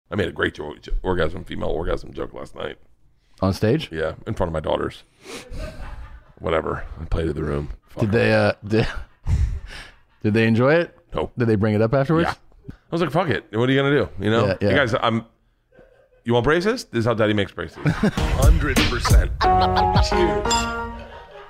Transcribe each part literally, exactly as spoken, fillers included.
I made a great jo- orgasm, female orgasm joke last night. On stage? Yeah, in front of my daughters. Whatever. I played in the room. Fuck Did they, uh, did, did they enjoy it? Nope. Did they bring it up afterwards? Yeah. I was like, fuck it. What are you going to do? You know? Yeah, yeah. You guys, I'm, you want braces? This is how daddy makes braces. one hundred percent. Cheers.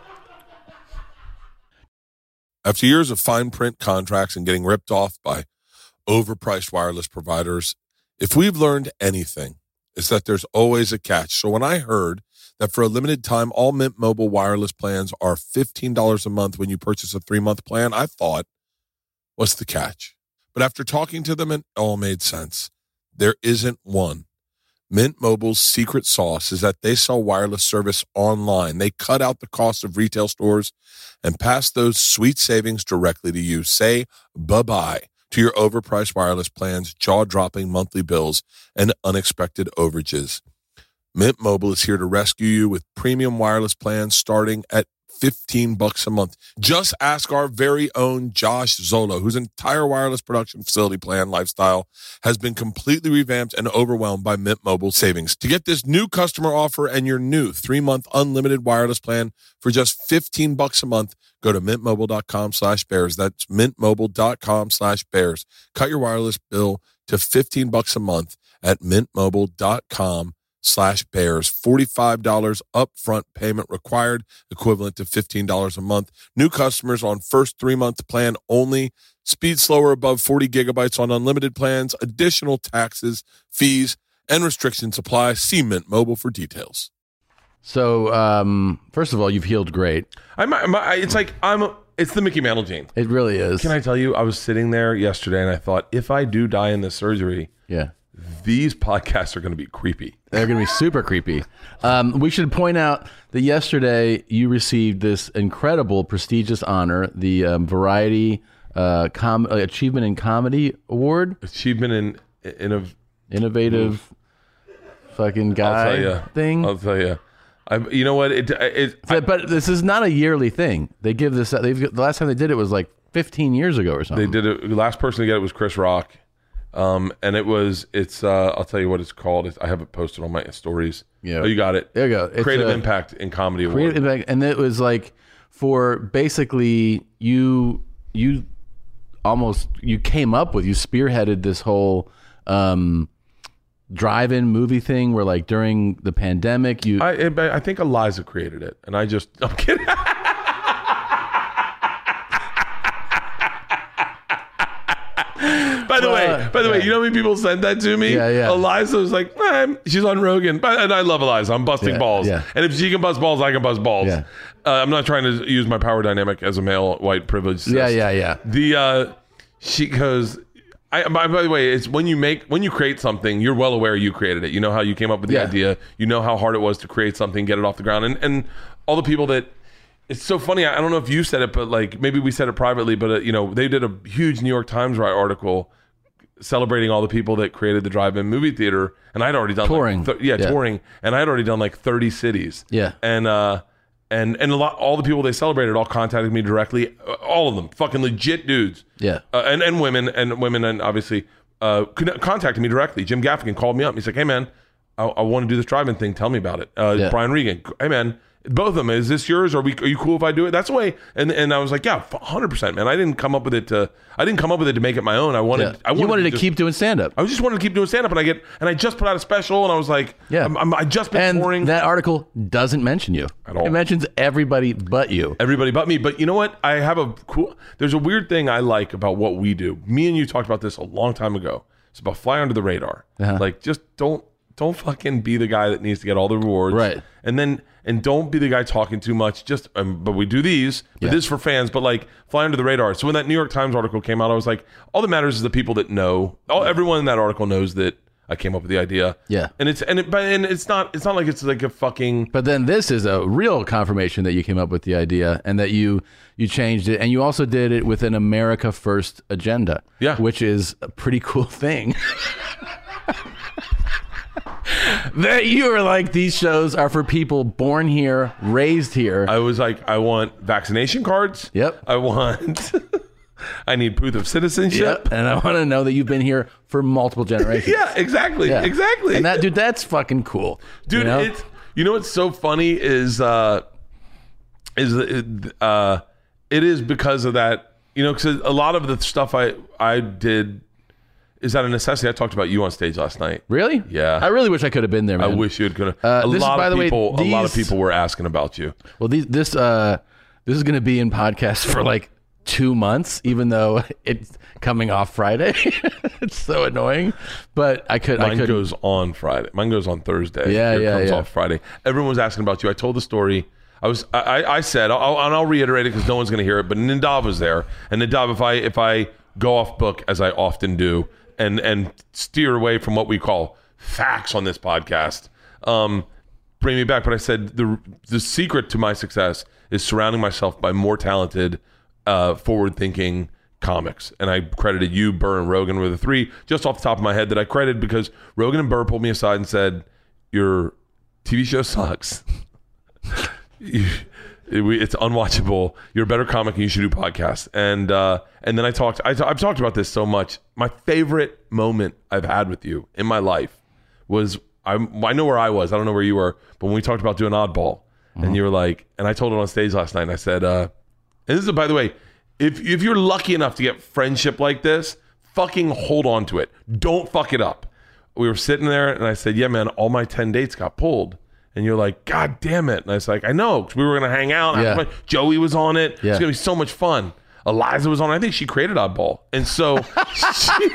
After years of fine print contracts and getting ripped off by overpriced wireless providers, if we've learned anything, it's that there's always a catch. So when I heard that for a limited time, all Mint Mobile wireless plans are fifteen dollars a month when you purchase a three-month plan, I thought, what's the catch? But after talking to them, it all made sense. There isn't one. Mint Mobile's secret sauce is that they sell wireless service online. They cut out the cost of retail stores and pass those sweet savings directly to you. Say bye-bye to your overpriced wireless plans, jaw-dropping monthly bills, and unexpected overages. Mint Mobile is here to rescue you with premium wireless plans starting at fifteen bucks a month. Just ask our very own Josh Zolo, whose entire wireless production facility plan lifestyle has been completely revamped and overwhelmed by Mint Mobile savings. To get this new customer offer and your new three-month unlimited wireless plan for just fifteen bucks a month, go to mintmobile.com slash bears. That's mintmobile.com slash bears. Cut your wireless bill to fifteen bucks a month at mintmobile.com slash bears. forty-five dollars upfront payment required, equivalent to fifteen dollars a month. New customers on first three-month plan only. Speed slower above forty gigabytes on unlimited plans. Additional taxes, fees, and restrictions apply. See Mint Mobile for details. So, um, first of all, you've healed great. I'm, I'm, it's like, I'm. A, it's the Mickey Mantle gene. It really is. Can I tell you, I was sitting there yesterday and I thought, if I do die in this surgery, Yeah. these podcasts are going to be creepy. They're going to be super creepy. Um, we should point out that yesterday you received this incredible, prestigious honor, the um, Variety uh, Com- uh, Achievement in Comedy Award. Achievement in in a Innovative fucking guy I'll tell you, thing. I'll tell you. I, you know what? It, it, I, but, but this is not a yearly thing. They give this. They've, the last time they did it was like fifteen years ago or something. they did it. The last person to get it was Chris Rock. Um, and it was, it's, uh, I'll tell you what it's called. It's, I have it posted on my stories. Yeah. Oh, you got it. There you go. It's Creative a- Impact in Comedy Award. Creative Impact, and it was like for basically you you almost you came up with you spearheaded this whole um, drive-in movie thing where like during the pandemic you I, I think Eliza created it, and I just, I'm kidding. By the Well, way, by the yeah. way, you know how many people sent that to me? Yeah, yeah. Eliza was like, eh, she's on Rogan, but and I love Eliza. I'm busting Yeah, balls, yeah. and if she can bust balls, I can bust balls. Yeah. Uh, I'm not trying to use my power dynamic as a male white privileged. cis. yeah yeah yeah The uh, she goes. I, by, by the way, it's when you make when you create something, you're well aware you created it. You know how you came up with the Yeah. idea. You know how hard it was to create something, get it off the ground, and and all the people that. It's so funny. I don't know if you said it, but like maybe we said it privately. But uh, you know, they did a huge New York Times article celebrating all the people that created the drive-in movie theater, and I'd already done Touring. Like, th- yeah, Yeah. touring, and I'd already done like thirty cities. Yeah. and uh, and and a lot, all the people they celebrated all contacted me directly. uh, All of them, fucking legit dudes. Yeah. uh, and and women and women and obviously uh, con- contacted me directly. Jim Gaffigan called me up. He's like, "Hey man, I, I want to do this drive-in thing. Tell me about it." Uh, Yeah. Brian Regan, "Hey man." Both of them. Is this yours? Are we? Are you cool if I do it? That's the way. And and I was like, yeah, one hundred percent, man. I didn't come up with it to. I didn't come up with it to make it my own. I wanted. yeah. I wanted you wanted to just, keep doing stand-up. I just wanted to keep doing stand up, and I get. And I just put out a special, and I was like, Yeah. I'm, I'm, I just been And touring. that article doesn't mention you At all. It mentions everybody but you. Everybody but me. But you know what? I have a cool. There's a weird thing I like about what we do. Me and you talked about this a long time ago. It's about fly under the radar. Uh-huh. Like just don't don't fucking be the guy that needs to get all the rewards. Right. And then and don't be the guy talking too much. Just um, but we do these. But Yeah. this is for fans. But like fly under the radar. So when that New York Times article came out, I was like, all that matters is the people that know. All everyone in that article knows that I came up with the idea. Yeah. And it's and it but and it's not it's not like it's like a fucking. But then this is a real confirmation that you came up with the idea and that you you changed it, and you also did it with an America First agenda. Yeah. Which is a pretty cool thing. That you were like, these shows are for people born here, raised here. I was like, I want vaccination cards. Yep. I want, I need proof of citizenship. Yep. And I want to know that you've been here for multiple generations. Yeah, exactly. Yeah. Exactly. And that, dude, that's fucking cool. Dude, you know? it's, you know what's so funny is, uh, is, uh, it is because of that, you know, because a lot of the stuff I, I did is out of necessity. I talked about you on stage last night. Really? Yeah. I really wish I could have been there, man. I wish you could have. Uh, a this is, lot by of the way, people, a lot of these- people were asking about you. Well, these, this, uh, this is going to be in podcast for like two months, even though it's coming off Friday. It's so annoying, but I could, I Mine could goes on Friday. Mine goes on Thursday. Yeah, Yours yeah, comes yeah. off Friday. Everyone was asking about you. I told the story. I was, I, I said, I'll, and I'll reiterate it because no one's going to hear it. But Nadav was there, and Nadav, if I, if I go off book as I often do, and and steer away from what we call facts on this podcast, um, bring me back. But I said the the secret to my success is surrounding myself by more talented, uh, forward-thinking comics. And I credited you, Burr, and Rogan were the three just off the top of my head that I credited because Rogan and Burr pulled me aside and said, your T V show sucks. you, it, we, it's unwatchable. You're a better comic and you should do podcasts. And uh, and then I talked, I, I've talked about this so much. My favorite moment I've had with you in my life was, I, I know where I was. I don't know where you were. But when we talked about doing Oddball, mm-hmm. and you were like, and I told it on stage last night, and I said, uh, and this is, by the way, if if you're lucky enough to get friendship like this, fucking hold on to it. Don't fuck it up. We were sitting there, and I said, yeah, man, all my ten dates got pulled. And you're like, God damn it. And I was like, I know, because we were going to hang out. Yeah. Joey was on it. Yeah. It's going to be so much fun. Eliza was on it. I think she created Oddball. And so... she...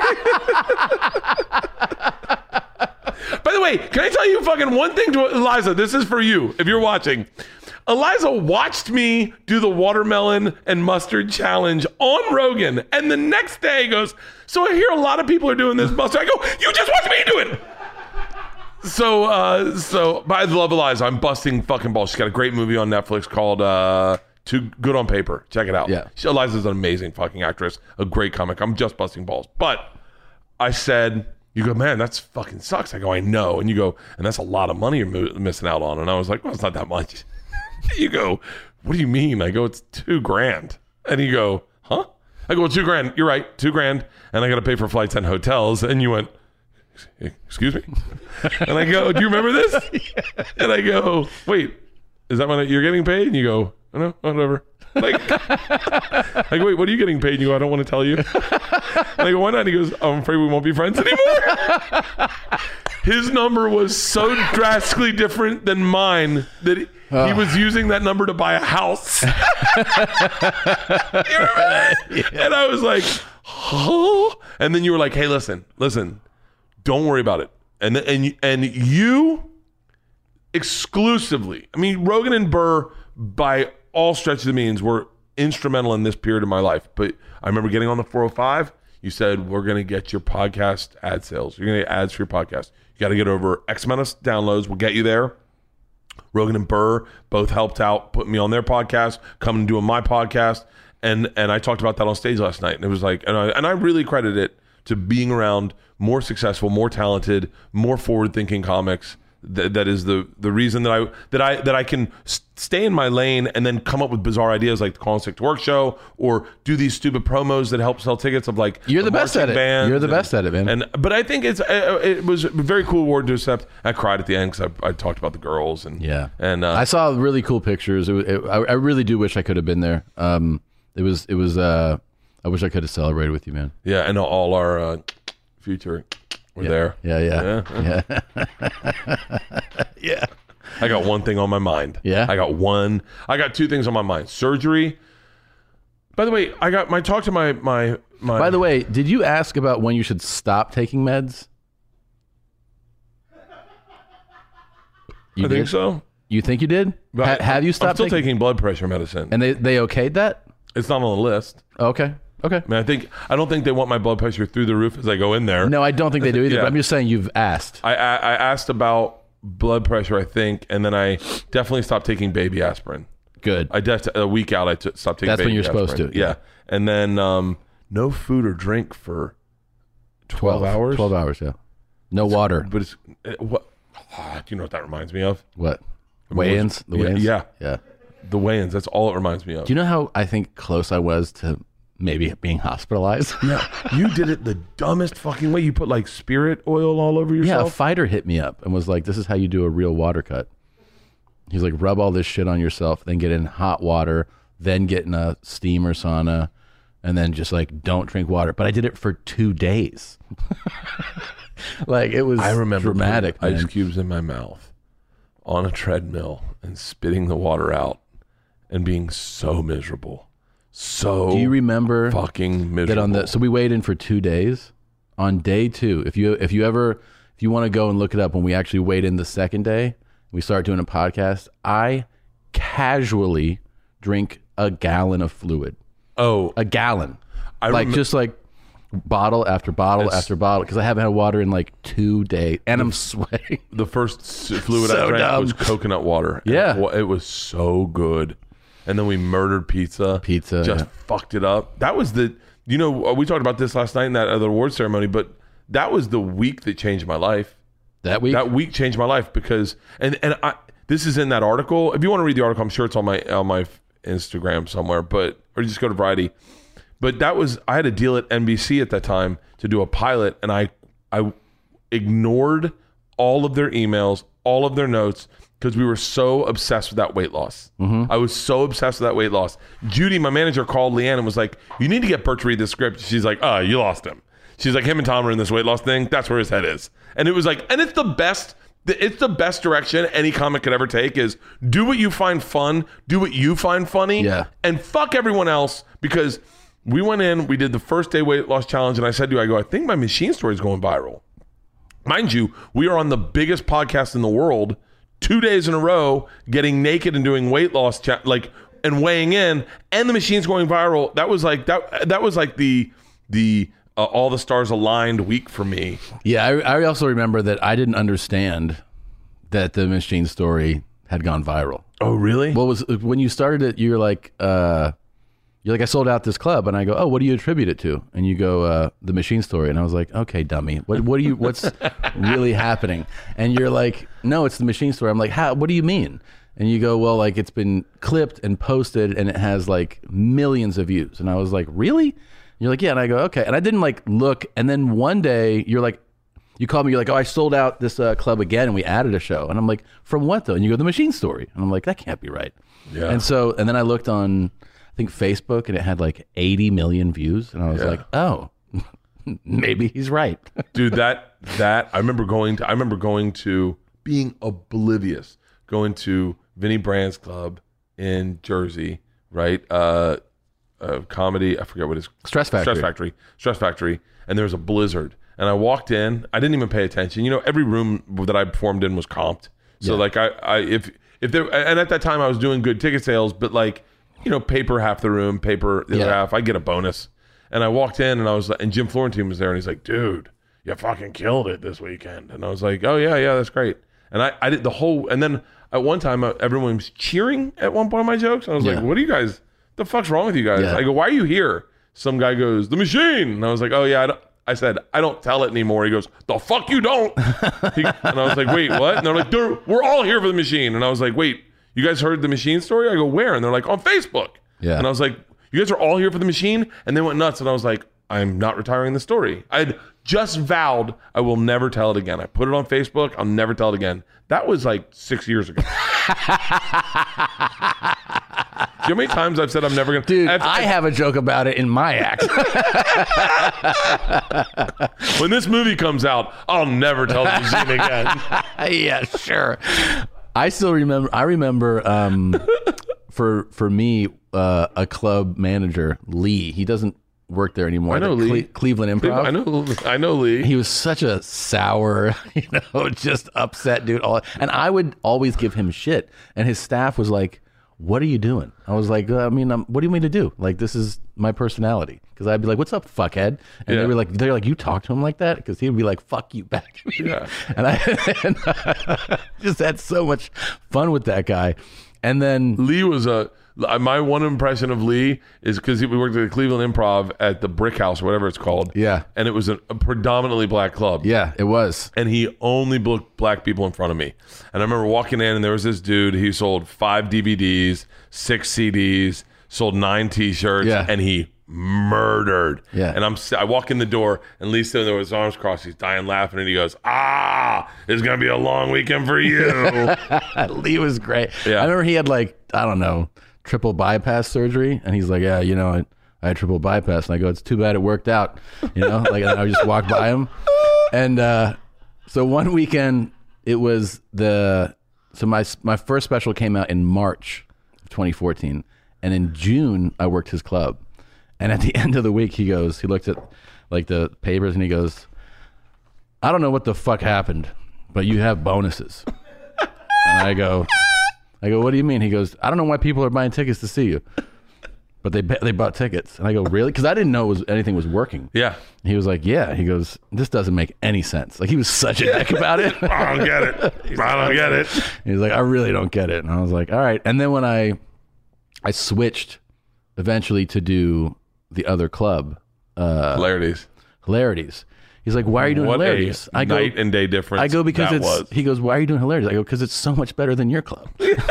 By the way, can I tell you fucking one thing to Eliza? This is for you, if you're watching. Eliza watched me do the watermelon and mustard challenge on Rogan. And the next day goes, so I hear a lot of people are doing this mustard. I go, you just watched me do it. So, uh, so, but I love Eliza. I'm busting fucking balls. She's got a great movie on Netflix called uh, Too Good on Paper. Check it out. Yeah. She, Eliza's an amazing fucking actress, a great comic. I'm just busting balls. But I said, you go, man, that's fucking sucks. I go, I know. And you go, and that's a lot of money you're mo- missing out on. And I was like, well, it's not that much. You go, what do you mean? I go, it's two grand. And you go, huh? I go, well, two grand. You're right, two grand. And I got to pay for flights and hotels. And you went, excuse me? And I go, do you remember this? Yeah. And I go, wait, is that when you're getting paid? And you go, oh, no, whatever. Like, I go, wait, what are you getting paid? And you go, I don't want to tell you. And I go, why not? And he goes, I'm afraid we won't be friends anymore. His number was so drastically different than mine that he, oh. he was using that number to buy a house. You remember that? Yeah. And I was like, oh. And then you were like, hey, listen, listen, don't worry about it. And and and you exclusively, I mean, Rogan and Burr, by all stretches of means, were instrumental in this period of my life. But I remember getting on the four oh five. You said, we're going to get your podcast ad sales. You're going to get ads for your podcast. You got to get over X amount of downloads. We'll get you there. Rogan and Burr both helped out, putting me on their podcast, coming and doing my podcast. And and I talked about that on stage last night. And it was like, and I, and I really credit it to being around more successful, more talented, more forward-thinking comics. That, that is the the reason that I that I that I can stay in my lane and then come up with bizarre ideas like the Call and Sick to Work show, or do these stupid promos that help sell tickets of like you're the best at it. You're the and, best at it, man. And but I think it's uh, it was a very cool award to accept. I cried at the end because I, I talked about the girls and yeah, and uh, I saw really cool pictures. It, it, I, I really do wish I could have been there. Um, it was it was. Uh, I wish I could have celebrated with you, man. Yeah, and all our uh, future. We're yeah. there. Yeah, yeah. Yeah. Yeah. Yeah. I got one thing on my mind. Yeah. I got one. I got two things on my mind. Surgery. By the way, I got my talk to my my my By the way, did you ask about when you should stop taking meds? You I did? think so. You think you did? Ha- have you stopped I'm still taking-, taking blood pressure medicine. And they they okayed that? It's not on the list. Okay. Okay. I mean, I think I don't think they want my blood pressure through the roof as I go in there. No, I don't think they do either. Yeah. But I'm just saying you've asked. I, I I asked about blood pressure, I think, and then I definitely stopped taking baby aspirin. Good. I de- a week out, I t- stopped taking. That's baby when you're aspirin. supposed to. Yeah. Yeah. And then um, no food or drink for twelve, twelve hours. Twelve hours. Yeah. No water. But it's it, what? Oh, do you know what that reminds me of? What? Weigh-ins. The yeah, weigh-ins. Yeah. Yeah. The weigh-ins. That's all it reminds me of. Do you know how I think close I was to maybe being hospitalized. Yeah, you did it the dumbest fucking way. You put like spirit oil all over yourself. Yeah, a fighter hit me up and was like, this is how you do a real water cut. He's like, rub all this shit on yourself, then get in hot water, then get in a steam or sauna, and then just like don't drink water. But I did it for two days. Like it was I remember dramatic. putting Man. ice cubes in my mouth on a treadmill and spitting the water out and being so miserable. So Do you remember fucking miserable. that on the so we weighed in for two days? On day two, if you if you ever if you want to go and look it up, when we actually weighed in the second day, we started doing a podcast. I casually drink a gallon of fluid. Oh, A gallon. I like remem- just like bottle after bottle It's- after bottle because I haven't had water in like two days and I'm sweating. the first s- fluid So I drank dumb. was coconut water. And Yeah. it, wa- it was so good. And then we murdered pizza. Pizza, just yeah. fucked it up. That was the, you know, we talked about this last night in that other award ceremony, but that was the week that changed my life. That week? That week changed my life because, and and I, this is in that article. If you want to read the article, I'm sure it's on my on my Instagram somewhere, but or just go to Variety. But that was, I had a deal at N B C at that time to do a pilot, and I I ignored all of their emails, all of their notes, because we were so obsessed with that weight loss. Mm-hmm. I was so obsessed with that weight loss. Judy, my manager, called Leanne and was like, you need to get Bert to read this script. She's like, oh, you lost him. She's like, him and Tom are in this weight loss thing. That's where his head is. And it was like, and it's the best, it's the best direction any comic could ever take is do what you find fun, do what you find funny, Yeah. and fuck everyone else. Because we went in, we did the first day weight loss challenge, and I said to you, I go, I think my machine story is going viral. Mind you, we are on the biggest podcast in the world, two days in a row, getting naked and doing weight loss, cha- like, and weighing in, and the machine's going viral. That was like that. That was like the the uh, all the stars aligned week for me. Yeah, I, I also remember that I didn't understand that the machine story had gone viral. Oh, really? What was when you started it? You're like, uh, you're like, I sold out this club, and I go, oh, what do you attribute it to? And you go, uh, the machine story, and I was like, okay, dummy, what what do you what's really happening? And you're like, no, it's the machine story. I'm like, how? What do you mean? And you go, well, like it's been clipped and posted, and it has like millions of views. And I was like, really? And you're like, yeah. And I go, okay. And I didn't like look. And then one day, you're like, you called me. You're like, oh, I sold out this uh, club again, and we added a show. And I'm like, from what though? And you go, the machine story. And I'm like, that can't be right. Yeah. And so, and then I looked on, I think Facebook, and it had like eighty million views, and I was Yeah. like, oh, maybe he's right. Dude, that that I remember going to I remember going to being oblivious, going to Vinnie Brand's club in Jersey, right? Uh uh comedy, I forget what it is. Stress Factory. Stress Factory. Stress Factory. And there was a blizzard. And I walked in, I didn't even pay attention. You know, every room that I performed in was comped. So Yeah. like I, I if if there and at that time I was doing good ticket sales, but like, you know, paper half the room, paper the other Yeah. half, I get a bonus. And I walked in and I was like, and Jim Florentine was there and he's like, dude, you fucking killed it this weekend. And I was like, oh yeah, yeah, that's great. And I, I did the whole, and then at one time uh, everyone was cheering at one point of my jokes. And I was Yeah. like, what are you gues, the fuck's wrong with you guys? Yeah. I go, why are you here? Some guy goes, the machine. And I was like, oh yeah, I, don't, I said, I don't tell it anymore. He goes, the fuck you don't. He, and I was like, wait, what? And they're like, "Dude, we're all here for the machine. And I was like, wait, you guys heard the machine story? I go, where? And they're like, on Facebook. Yeah. And I was like, you guys are all here for the machine? And they went nuts. And I was like, I'm not retiring the story. I'd just vowed I will never tell it again. I put it on Facebook. I'll never tell it again. That was like six years ago. Do you know how many times I've said I'm never going to... Dude, I have a joke about it in my act. When this movie comes out, I'll never tell the machine again. Yeah, sure. I still remember. I remember um, for for me, uh, a club manager, Lee. He doesn't work there anymore. I know The Lee. Cleveland Improv. I know, I know Lee. He was such a sour, you know, just upset dude. All and I would always give him shit, and his staff was like, "What are you doing?" I was like, uh, "I mean, um, what do you mean to do? Like, this is my personality." Because I'd be like, "What's up, fuckhead?" And Yeah. they were like, "They're like, you talk to him like that?" Because he'd be like, "Fuck you back." Yeah. And I and I just had so much fun with that guy. And then Lee was a... My one impression of Lee is because we worked at the Cleveland Improv at the Brick House, or whatever it's called. Yeah. And it was a, a predominantly black club. yeah, it was. And he only booked black people in front of me. And I remember walking in and there was this dude, he sold five D V Ds, six C Ds, sold nine t-shirts, Yeah. and he murdered. Yeah. And I'm I walk in the door, and Lee sitting there with his arms crossed. He's dying laughing, and he goes, "Ah, it's gonna be a long weekend for you." Lee was great. Yeah. I remember he had like I don't know triple bypass surgery, and he's like, "Yeah, you know, I, I had triple bypass," and I go, "It's too bad it worked out," you know. Like and I just walk by him, and uh, so one weekend it was the so my my first special came out in March of twenty fourteen, and in June I worked his club. And at the end of the week, he goes, he looked at like the papers and he goes, "I don't know what the fuck happened, but you have bonuses." And I go, I go, "What do you mean?" He goes, "I don't know why people are buying tickets to see you, but they they bought tickets." And I go, "Really?" Because I didn't know it was anything was working. Yeah. He was like, "Yeah." He goes, "This doesn't make any sense." Like he was such a dick about it. I don't get it. I don't get it. He's like, "I really don't get it." And I was like, "All right." And then when I I switched eventually to do the other club, uh, Hilarities. Hilarities. He's like, "Why are you doing What Hilarities?" a I go, night and day difference. I go because that it's. was. He goes, "Why are you doing Hilarities?" I go, "Because it's so much better than your club."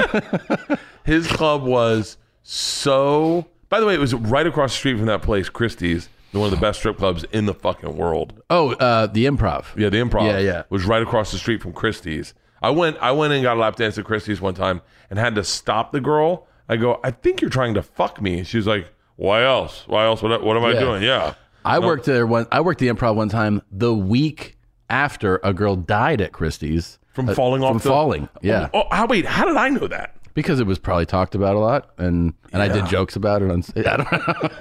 His club was so. By the way, it was right across the street from that place, Christie's, one of the best strip clubs in the fucking world. Oh, uh, the Improv. Yeah, the Improv. Yeah, yeah. Was right across the street from Christie's. I went. I went and got a lap dance at Christie's one time and had to stop the girl. I go, "I think you're trying to fuck me." She was like, "Why else? Why else? What, what am I Yeah. doing?" Yeah. I No. worked there one. I worked the Improv one time the week after a girl died at Christie's From uh, falling off From the- falling. Yeah, Oh, how, wait. How did I know that? because it was probably talked about a lot, and and I Yeah. did jokes about it on. I don't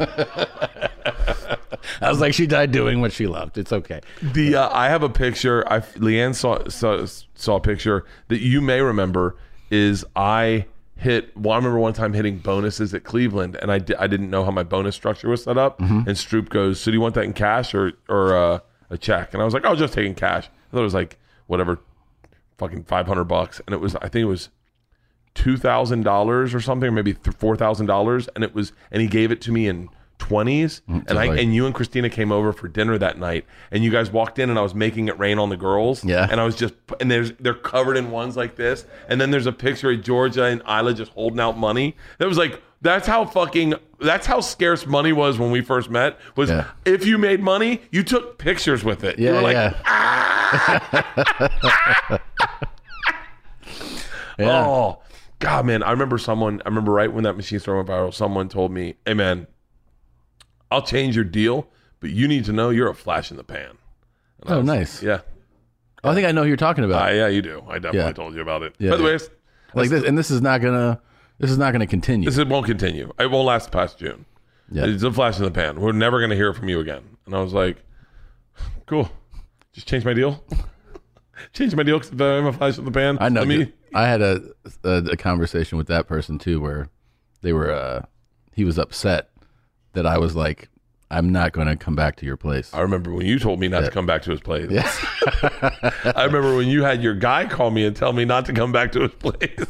know. I was like, she died doing what she loved. It's okay. The uh, I have a picture. I Leanne saw, saw saw a picture that you may remember. Is I hit? Well, I remember one time hitting bonuses at Cleveland, and I di- I didn't know how my bonus structure was set up. Mm-hmm. And Stroop goes, "So do you want that in cash or or uh, a check?" And I was like, "Oh, just taking cash." I thought it was like whatever, fucking five hundred bucks, and it was. I think it was two thousand dollars or something, or maybe four thousand dollars, and it was. And he gave it to me in twenties, and I like- and you and Christina came over for dinner that night, and you guys walked in, and I was making it rain on the girls. Yeah. And I was just, and there's they're covered in ones like this, and then there's a picture of Georgia and Isla just holding out money. That was like, that's how fucking, that's how scarce money was when we first met. Was Yeah. if you made money, you took pictures with it. You Yeah, were like, yeah. Yeah. oh, God, man. I remember someone, I remember right when that machine store went viral, someone told me, "Hey, man, I'll change your deal, but you need to know you're a flash in the pan." And I Oh, was- nice. Yeah. Oh, I think I know who you're talking about. Uh, yeah, you do. I definitely Yeah. told you about it. Yeah, By the yeah. way, it's- like this, and this is not gonna. This is not gonna continue. this it won't continue. It won't last past June. Yeah. It's a flash in the pan. We're never going to hear from you again. And I was like, cool. Just change my deal. change my deal because I'm a flash in the pan. I know. Let me, I had a, a a conversation with that person too, where they were. Uh, he was upset that I was like, "I'm not going to come back to your place." I remember when you told me not to come back to his place. Yeah. I remember when you had your guy call me and tell me not to come back to his place.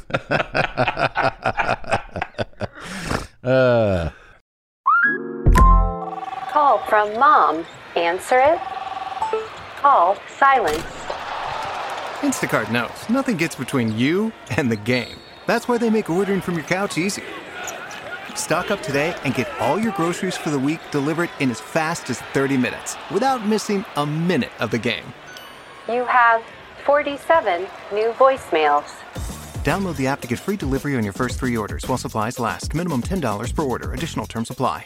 uh, Call from mom. Answer it. Call silenced. Instacart knows nothing gets between you and the game. That's why they make ordering from your couch easy. Stock up today and get all your groceries for the week delivered in as fast as thirty minutes without missing a minute of the game. You have forty-seven new voicemails. Download the app to get free delivery on your first three orders while supplies last. Minimum ten dollars per order. Additional terms apply.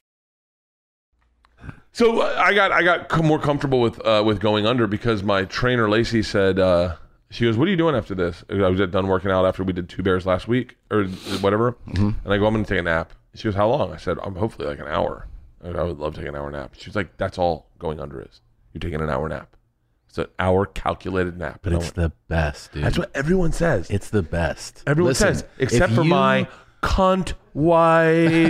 So uh, I got I got com- more comfortable with uh, with going under because my trainer Lacey said, uh, she goes, "What are you doing after this?" I was done working out after we did Two Bears last week or whatever. Mm-hmm. And I go, "I'm going to take a nap." She goes, "How long?" I said, "I'm hopefully like an hour." I, I would love taking an hour nap. She was like, "That's all going under is. You're taking an hour nap. It's an hour calculated nap." but And I it's went, the best, dude. That's what everyone says. It's the best. Everyone Listen, says, except if for you- my cunt wife.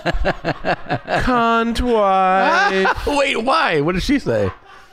Cunt wife. Wait, why? What did she say?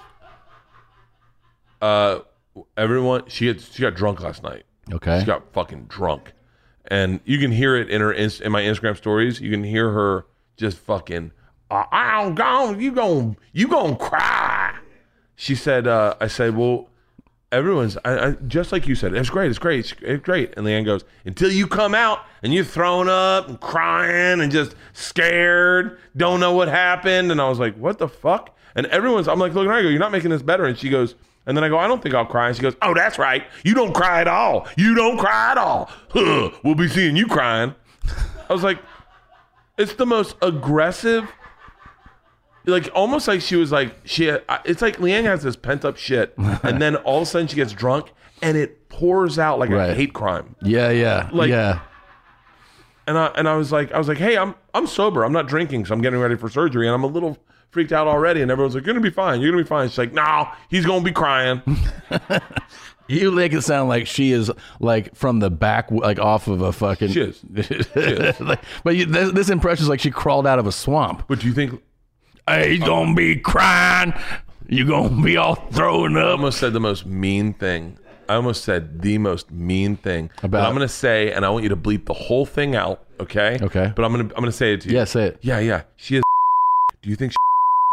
Uh, everyone, she had, she got drunk last night. Okay. She got fucking drunk, and you can hear it in her ins- in my Instagram stories. You can hear her just fucking. Uh, I'm gone. You gon' you gon' cry. She said. Uh, I said, well, everyone's I, I, just like you said. It's great. It's great. It's great. And Leanne goes, until you come out and you're throwing up and crying and just scared, don't know what happened. And I was like, what the fuck? And everyone's, I'm like, looking at her, I go, you're not making this better. And she goes, and then I go, I don't think I'll cry. And she goes, oh, that's right. You don't cry at all. You don't cry at all. Huh, we'll be seeing you crying. I was like, it's the most aggressive. Like almost like she was like she. It's like Leanne has this pent up shit, and then all of a sudden she gets drunk, and it pours out like right. a hate crime. Yeah, yeah, like, yeah. And I and I was like, I was like, hey, I'm I'm sober. I'm not drinking, so I'm getting ready for surgery, and I'm a little freaked out already. And everyone's like, you're gonna be fine. You're gonna be fine. She's like, no, he's gonna be crying. You make it sound like she is like from the back, like off of a fucking. She is. She is. like, but you, this, this impression is like she crawled out of a swamp. But do you think? Hey, he's gonna be crying. You're gonna be all throwing I up. almost said the most mean thing. I almost said the most mean thing. About- But I'm gonna say, and I want you to bleep the whole thing out, okay? Okay. But I'm gonna I'm gonna say it to you. Yeah, say it. Yeah, yeah. She is. Do you think? She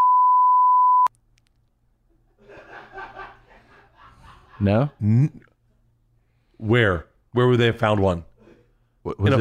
No. Where? Where would they have found one? What, In was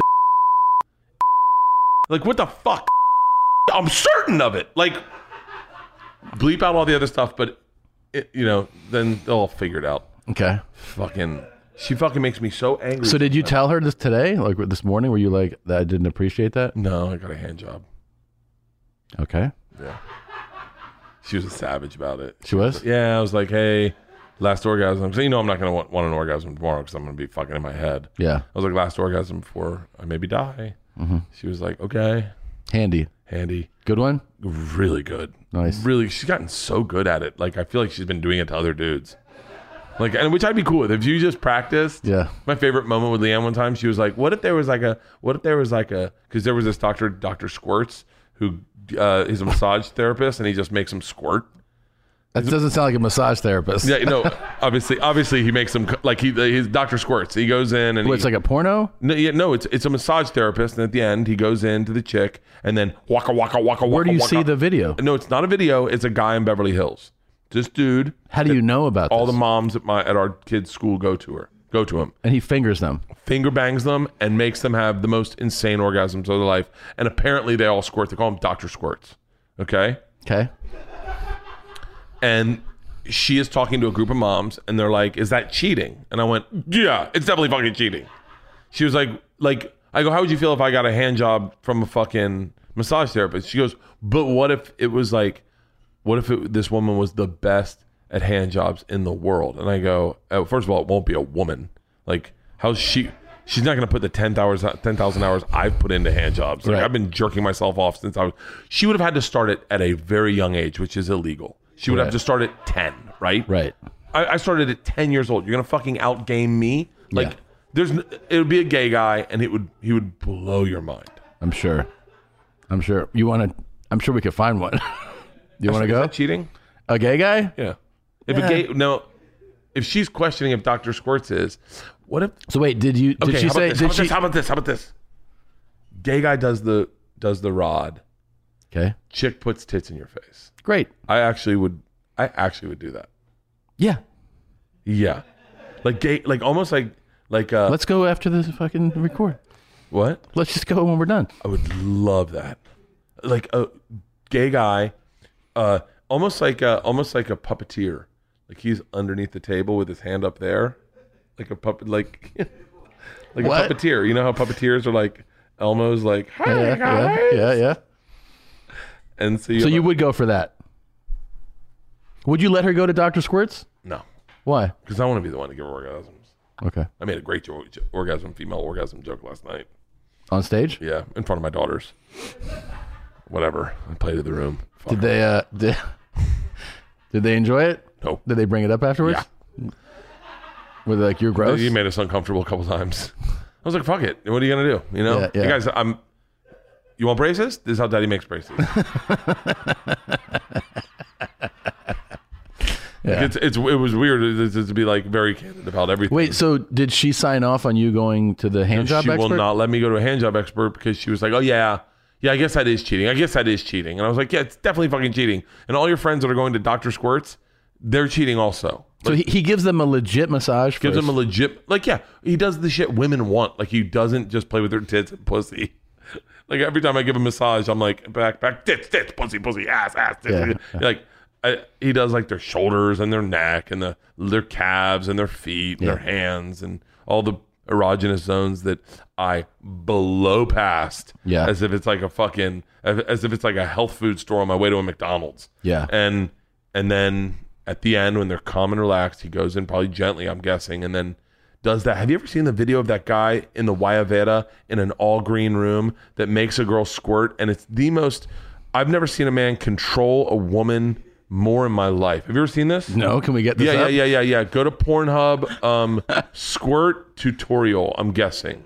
a it? Like, what the fuck? I'm certain of it. Like, bleep out all the other stuff, but, it, you know, then they'll all figure it out. Okay. Fucking, she fucking makes me so angry. So did you tell her this today? Like this morning? Were you like, that I didn't appreciate that? No, I got a hand job. Okay. Yeah. She was a savage about it. She was? Yeah, I was like, hey, last orgasm. So, you know, I'm not going to want, want an orgasm tomorrow because I'm going to be fucking in my head. Yeah. I was like, last orgasm before I maybe die. Mm-hmm. She was like, okay. Handy. Handy. Good one? Really good. Nice. Really, she's gotten so good at it. Like, I feel like she's been doing it to other dudes. Like, and which I'd be cool with. If you just practiced. Yeah. My favorite moment with Leanne one time, she was like, what if there was like a, what if there was like a, because there was this doctor, Doctor Squirts, who uh, is a massage therapist, and he just makes them squirt. That doesn't sound like a massage therapist. Yeah, no, obviously, obviously he makes them, like, he, he's Doctor Squirts. He goes in and What, he, it's like a porno? No, yeah, no, it's it's a massage therapist, and at the end he goes into the chick and then waka waka waka waka. Where do you waka. see the video? No, it's not a video. It's a guy in Beverly Hills. This dude. How do you know about All this? the moms at my at our kids' school go to her, go to him, And he fingers them. finger bangs them, and makes them have the most insane orgasms of their life. And apparently they all squirt. They call him Doctor Squirts. Okay. Okay. And she is talking to a group of moms, and they're like, "Is that cheating?" And I went, "Yeah, it's definitely fucking cheating." She was like, "Like." I go, how would you feel if I got a hand job from a fucking massage therapist? She goes, but what if it was like, what if it, this woman was the best at hand jobs in the world? And I go, oh, first of all, it won't be a woman. Like, how's she? She's not going to put the ten thousand hours I've put into hand jobs. Like, Right. I've been jerking myself off since I was. She would have had to start it at a very young age, which is illegal. She would Right. have to start at ten, right? Right. I, I started at ten years old. You're going to fucking outgame me? Like, Yeah. there's, it would be a gay guy, and it would he would blow your mind. I'm sure. I'm sure. You want to, I'm sure we could find one. You want to Is go? that cheating? A gay guy? Yeah. If Yeah. a gay no, if she's questioning if Doctor Squirts is, what if? So wait, did you, did Okay, she how about say, this? did How about she? this? How about this? How about this? Gay guy does the does the rod. Okay. Chick puts tits in your face. Great. I actually would. I actually would do that. Yeah. Yeah, like gay, like almost like like uh. Let's go after this fucking record. What? Let's just go when we're done. I would love that. Like a gay guy, uh, almost like a, almost like a puppeteer. Like he's underneath the table with his hand up there, like a puppet, like like What? a puppeteer. You know how puppeteers are like Elmo's, like hi Yeah, guys. yeah, yeah, yeah. And so you, So you would go for that? Would you let her go to Doctor Squirts? no, Why? because I want to be the one to give her orgasms. Okay. I made a great jo- orgasm, female orgasm joke last night. On stage? Yeah, in front of my daughters. Whatever. I played to the room. Fuck. Did they? Uh, did, did they enjoy it? Nope. Did they bring it up afterwards? Yeah. Were they like, you're gross? You made us uncomfortable a couple times. I was like, fuck it. What are you going to do? You know? Yeah, yeah. Hey guys, I'm. You want braces? This is how daddy makes braces. Yeah. It's, it's, it was weird to, to be like very candid about everything. Wait, so did she sign off on you going to the hand job she expert? will not let me go to a hand job expert because she was like, oh yeah, yeah, I guess that is cheating. I guess that is cheating. And I was like, yeah, it's definitely fucking cheating. And all your friends that are going to Doctor Squirts, they're cheating also. So he, he gives them a legit massage. Gives first. them a legit, like, yeah, he does the shit women want. Like, he doesn't just play with their tits and pussy. Like, every time I give a massage, I'm like, back, back, tits, tits, pussy, pussy, ass, ass, tits. Yeah. Like, I, he does, like, their shoulders and their neck and the their calves and their feet and Yeah. their hands and all the erogenous zones that I blow past. Yeah. As if it's like a fucking, as if it's like a health food store on my way to a McDonald's. Yeah. And, and then at the end, when they're calm and relaxed, he goes in probably gently, I'm guessing, and then does that. Have you ever seen the video of that guy in the Wayavera in an all green room that makes a girl squirt? And it's the most, I've never seen a man control a woman more in my life. Have you ever seen this? No, can we get this Yeah, up? yeah, yeah, yeah, yeah. Go to Pornhub, um, squirt tutorial, I'm guessing.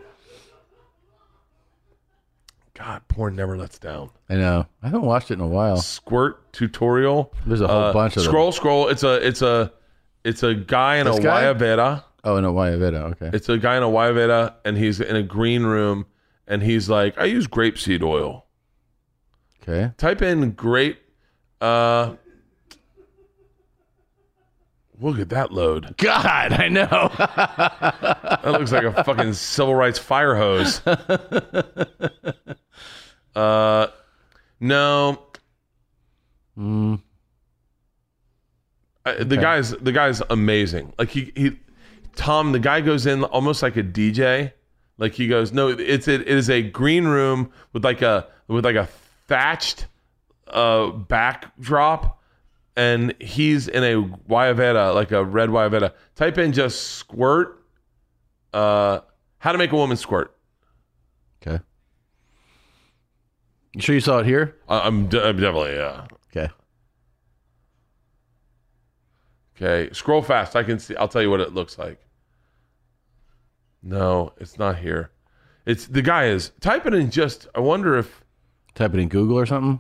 God, porn never lets down. I know. I haven't watched it in a while. Squirt tutorial. There's a whole Uh, bunch of them. Scroll, scroll. It's a, it's a, it's a guy in This a guy? Wayavera. Oh, no, Wayavera. Okay. It's a guy in a Wayavera, and he's in a green room, and he's like, I use grapeseed oil. Okay. Type in grape. Uh, look at that load. God, I know. That looks like a fucking civil rights fire hose. Uh, no. Mm. I, the guy's the guy's amazing. Like he he, Tom. The guy goes in almost like a D J. Like he goes, no, it's it, it is a green room with like a with like a thatched uh backdrop, and he's in a Wayavera, like a red Wayavera. Type in just squirt. Uh, how to make a woman squirt. Okay. You sure you saw it here? I- I'm, de- I'm definitely yeah. Okay. Okay, scroll fast. I can see. I'll tell you what it looks like. No, it's not here. It's the guy is type it in. Just I wonder if Type it in Google or something.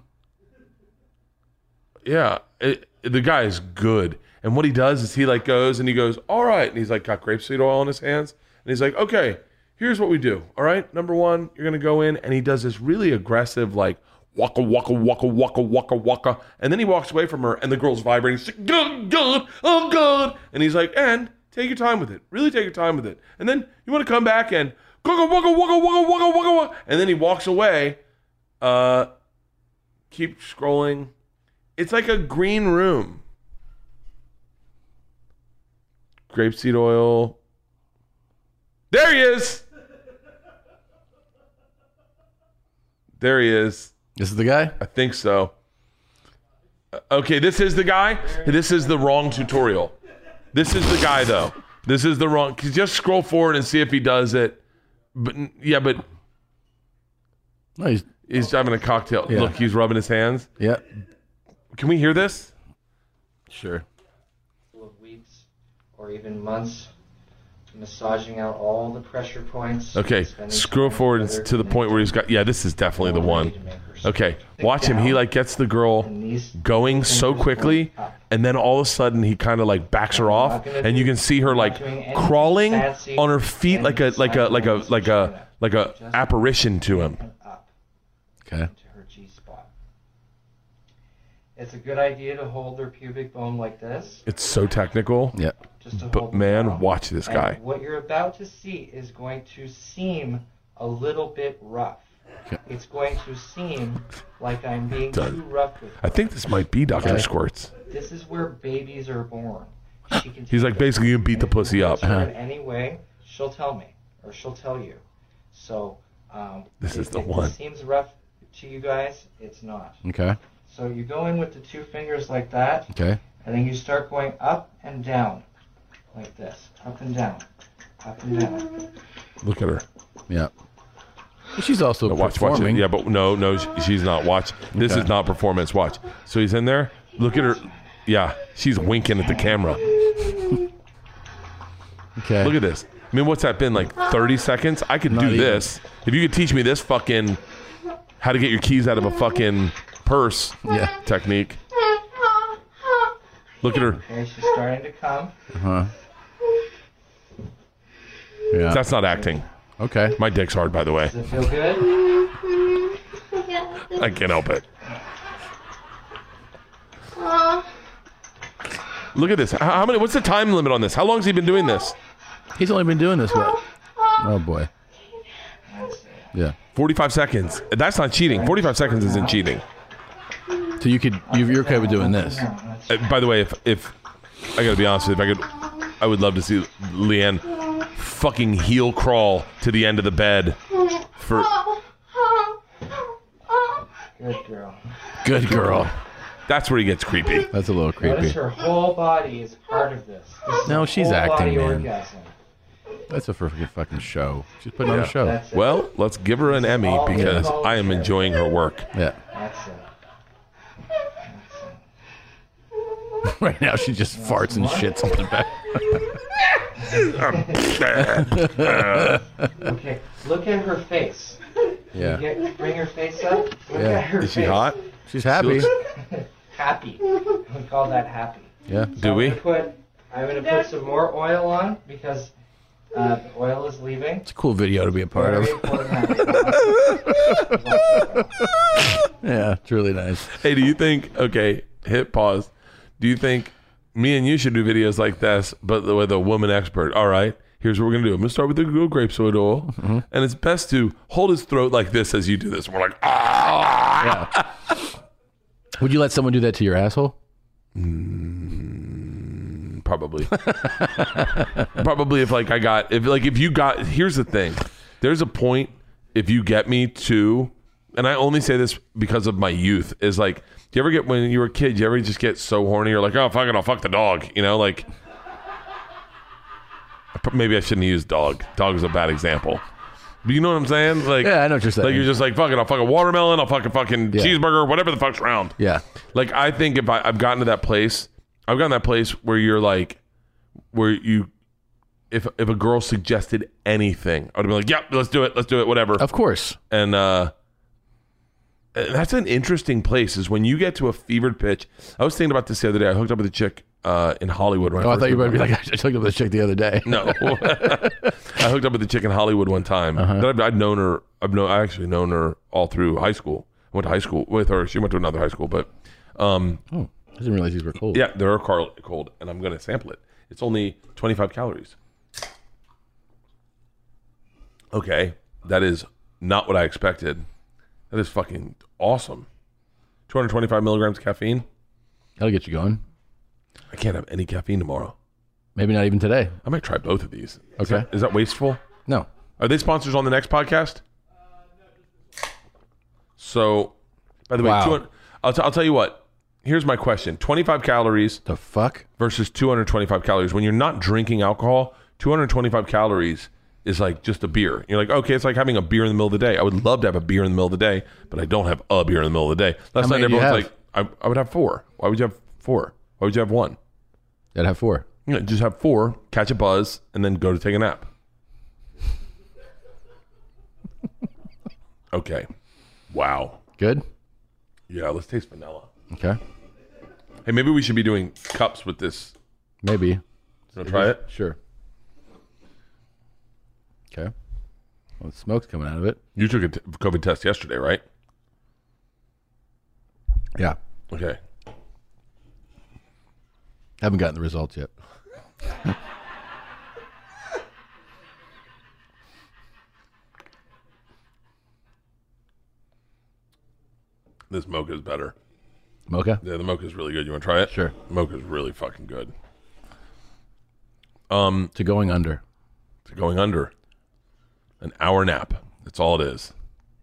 yeah, it, the guy is good. And what he does is he like goes and he goes, all right, and he's like got grapeseed oil in his hands, and he's like, okay, here's what we do. All right, number one, you're gonna go in, and he does this really aggressive like waka waka waka waka waka waka, and then he walks away from her, and the girl's vibrating. She's like, good, good, oh good, and he's like, and take your time with it, really take your time with it, and then you want to come back and waka waka waka waka waka waka waka, and then he walks away. Uh, keep scrolling. It's like a green room. Grapeseed oil. There he is. There he is. This is the guy? I think so. Uh, Okay, this is the guy. This is the wrong tutorial. This is the guy, though. This is the wrong. Just scroll forward and see if he does it. But yeah, but No, he's, he's having a cocktail. Yeah. Look, he's rubbing his hands. yeah. Can we hear this? Sure. Of weeks or even months, massaging out all the pressure points. Okay, spending scroll time forward together, to the point where he's got. Yeah, this is definitely the one. Okay, watch him. He like gets the girl going so quickly, and then all of a sudden he kind of like backs her off, and you can see her like crawling on her feet like a like a like a like a like a apparition to him. up Okay. to her G spot. It's a good idea to hold their pubic bone like this. It's so technical, Yeah. Just to but hold them man, down. watch this And guy. what you're about to see is going to seem a little bit rough. Okay. It's going to seem like I'm being Done. too rough with I her. think this might be Doctor Okay. Squirts. This is where babies are born. She can He's take like it. basically you beat the And if pussy it up. hurts her in any way, she'll tell me, or she'll tell you. So, um, This if, is the if one. This seems rough to you guys. It's not. Okay. So you go in with the two fingers like that, Okay. and then you start going up and down, like this, up and down, up and down. Look at her. Yeah. She's also No, watch, watch it. performing. Yeah, but no, no, sh- she's not. Watch. This Okay. is not performance. Watch. So he's in there. Look at her. Yeah, she's winking at the camera. Okay. Look at this. I mean, what's that been like? thirty seconds? I could Not do even. this. If you could teach me this fucking how to get your keys out of a fucking purse Yeah. technique. Look at her. Okay, she's starting to come. Uh-huh. Yeah. That's not acting. Okay. My dick's hard, by the way. Does it feel good? I can't help it. Look at this. How, how many? What's the time limit on this? How long has he been doing this? He's only been doing this what? Oh boy. Yeah. forty-five seconds. That's not cheating. forty-five seconds isn't cheating. So you could you, you're okay with doing this? Uh, by the way, if if I gotta be honest with you, if I could, I would love to see Leanne fucking heel crawl to the end of the bed for. Good girl. Good girl. That's where he gets creepy. That's a little creepy. Notice her whole body is part of this. this is No, a she's whole acting, body man. orgasm. That's a freaking fucking show. She's putting on Yeah. a show. That's it. Well, let's give her an Emmy because I am enjoying her work. Yeah. That's it. Right now she just farts and shits on the back. Okay, look at her face. Yeah. Get, bring her face up. Look Yeah. at her Is she face. hot? She's happy. Happy. We call that happy. Yeah. So Do I'm we? Gonna put, I'm going to put some more oil on because uh, the oil is leaving. It's a cool video to be a part of. Very important. Yeah, it's really nice. Hey, do you think? Okay, hit pause. Do you think me and you should do videos like this, but with a woman expert? All right. Here's what we're gonna do. I'm gonna start with the grape soda oil, Mm-hmm. and it's best to hold his throat like this as you do this. We're like, ah. Would you let someone do that to your asshole? Probably. Probably if like I got if like if you got here's the thing. There's a point if you get me to, and I only say this because of my youth, is like, do you ever get when you were a kid, you ever just get so horny you're like, oh fuck it, I'll fuck the dog, you know, like maybe I shouldn't use dog. Dog is a bad example. But you know what I'm saying? Like Yeah, I know what you're saying. Like you're just like, fuck it, I'll fuck a watermelon, I'll fuck a fucking Yeah. cheeseburger, whatever the fuck's around. Yeah. Like I think if I, I've gotten to that place, I've gotten to that place where you're like, where you, if if a girl suggested anything, I would be like, yeah, let's do it, let's do it, whatever. Of course. And uh, and that's an interesting place. Is when you get to a fevered pitch. I was thinking about this the other day. I hooked up with a chick uh, in Hollywood. When Oh, I first thought you were moved going to be like, I took up this chick the other day. no, I hooked up with a chick in Hollywood one time. Uh-huh. That I've, I'd known her. I've known. I actually known her all through high school. I went to high school with her. She went to another high school, but um, Oh, I didn't realize these were cold. yeah, they're car- cold, and I'm gonna sample it. It's only twenty-five calories. Okay, that is not what I expected. That is fucking awesome. two hundred twenty-five milligrams of caffeine. That'll get you going. I can't have any caffeine tomorrow. Maybe not even today. I might try both of these. Is Okay. that, is that wasteful? No. Are they sponsors on the next podcast? So, by the way, Wow. two hundred, I'll, t- I'll tell you what. Here's my question. twenty-five calories The fuck? versus two hundred twenty-five calories. When you're not drinking alcohol, two hundred twenty-five calories is like just a beer. You're like, okay, it's like having a beer in the middle of the day. I would love to have a beer in the middle of the day, but I don't have a beer in the middle of the day. Last How night, many do you everyone's have? like, I, I would have four. Why would you have four? Why would you have one? I'd have four. You know, just have four, catch a buzz, and then go to take a nap. Okay. Wow. Good? Yeah, let's taste vanilla. Okay. Hey, maybe we should be doing cups with this. Maybe. You want to try it? Sure. Okay. Well, the smoke's coming out of it. You took a t- COVID test yesterday, right? Yeah. Okay. Haven't gotten the results yet. This mocha is better. Mocha? Yeah, the mocha is really good. You want to try it? Sure. Mocha is really fucking good. Um, To going under. to going under. An hour nap. That's all it is.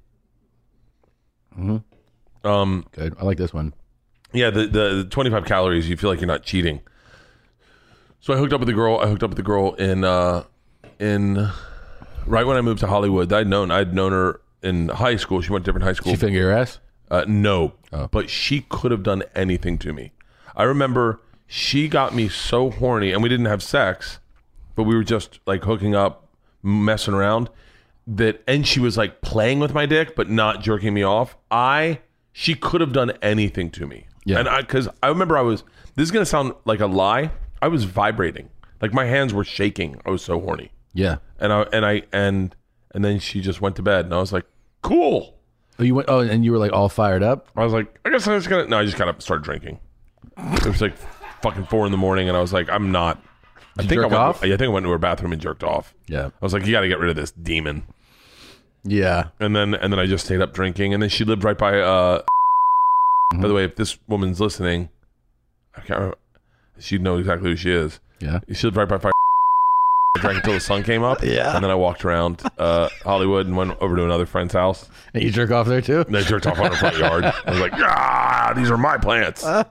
Mm-hmm. Um, Good. I like this one. yeah, the, the the twenty-five calories. You feel like you're not cheating. So I hooked up with the girl. I hooked up with the girl in uh, in right when I moved to Hollywood. I'd known I'd known her in high school. She went to different high school. She finger your ass? Uh, no, Oh. but she could have done anything to me. I remember she got me so horny, and we didn't have sex, but we were just like hooking up, messing around. That and she was like playing with my dick, but not jerking me off. I she could have done anything to me. Yeah. and I because I remember I was. This is gonna sound like a lie. I was vibrating, like my hands were shaking. I was so horny, Yeah. and I and I and and then she just went to bed, and I was like, cool. Oh, you went. Oh, and you were like all fired up. I was like, I guess I'm just gonna. No, I just kind of started drinking. It was like fucking four in the morning, and I was like, I'm not. I Did think you I jerk went. off? I think I went to her bathroom and jerked off. Yeah. I was like, you got to get rid of this demon. Yeah. And then and then I just stayed up drinking, and then she lived right by. Uh, Mm-hmm. By the way, if this woman's listening, I can't remember. She'd know exactly who she is. Yeah. She lived right by fire. I drank until the sun came up. Yeah. And then I walked around uh, Hollywood and went over to another friend's house. And you jerk off there too? And I jerked off on her front yard. I was like, ah, these are my plants. yeah.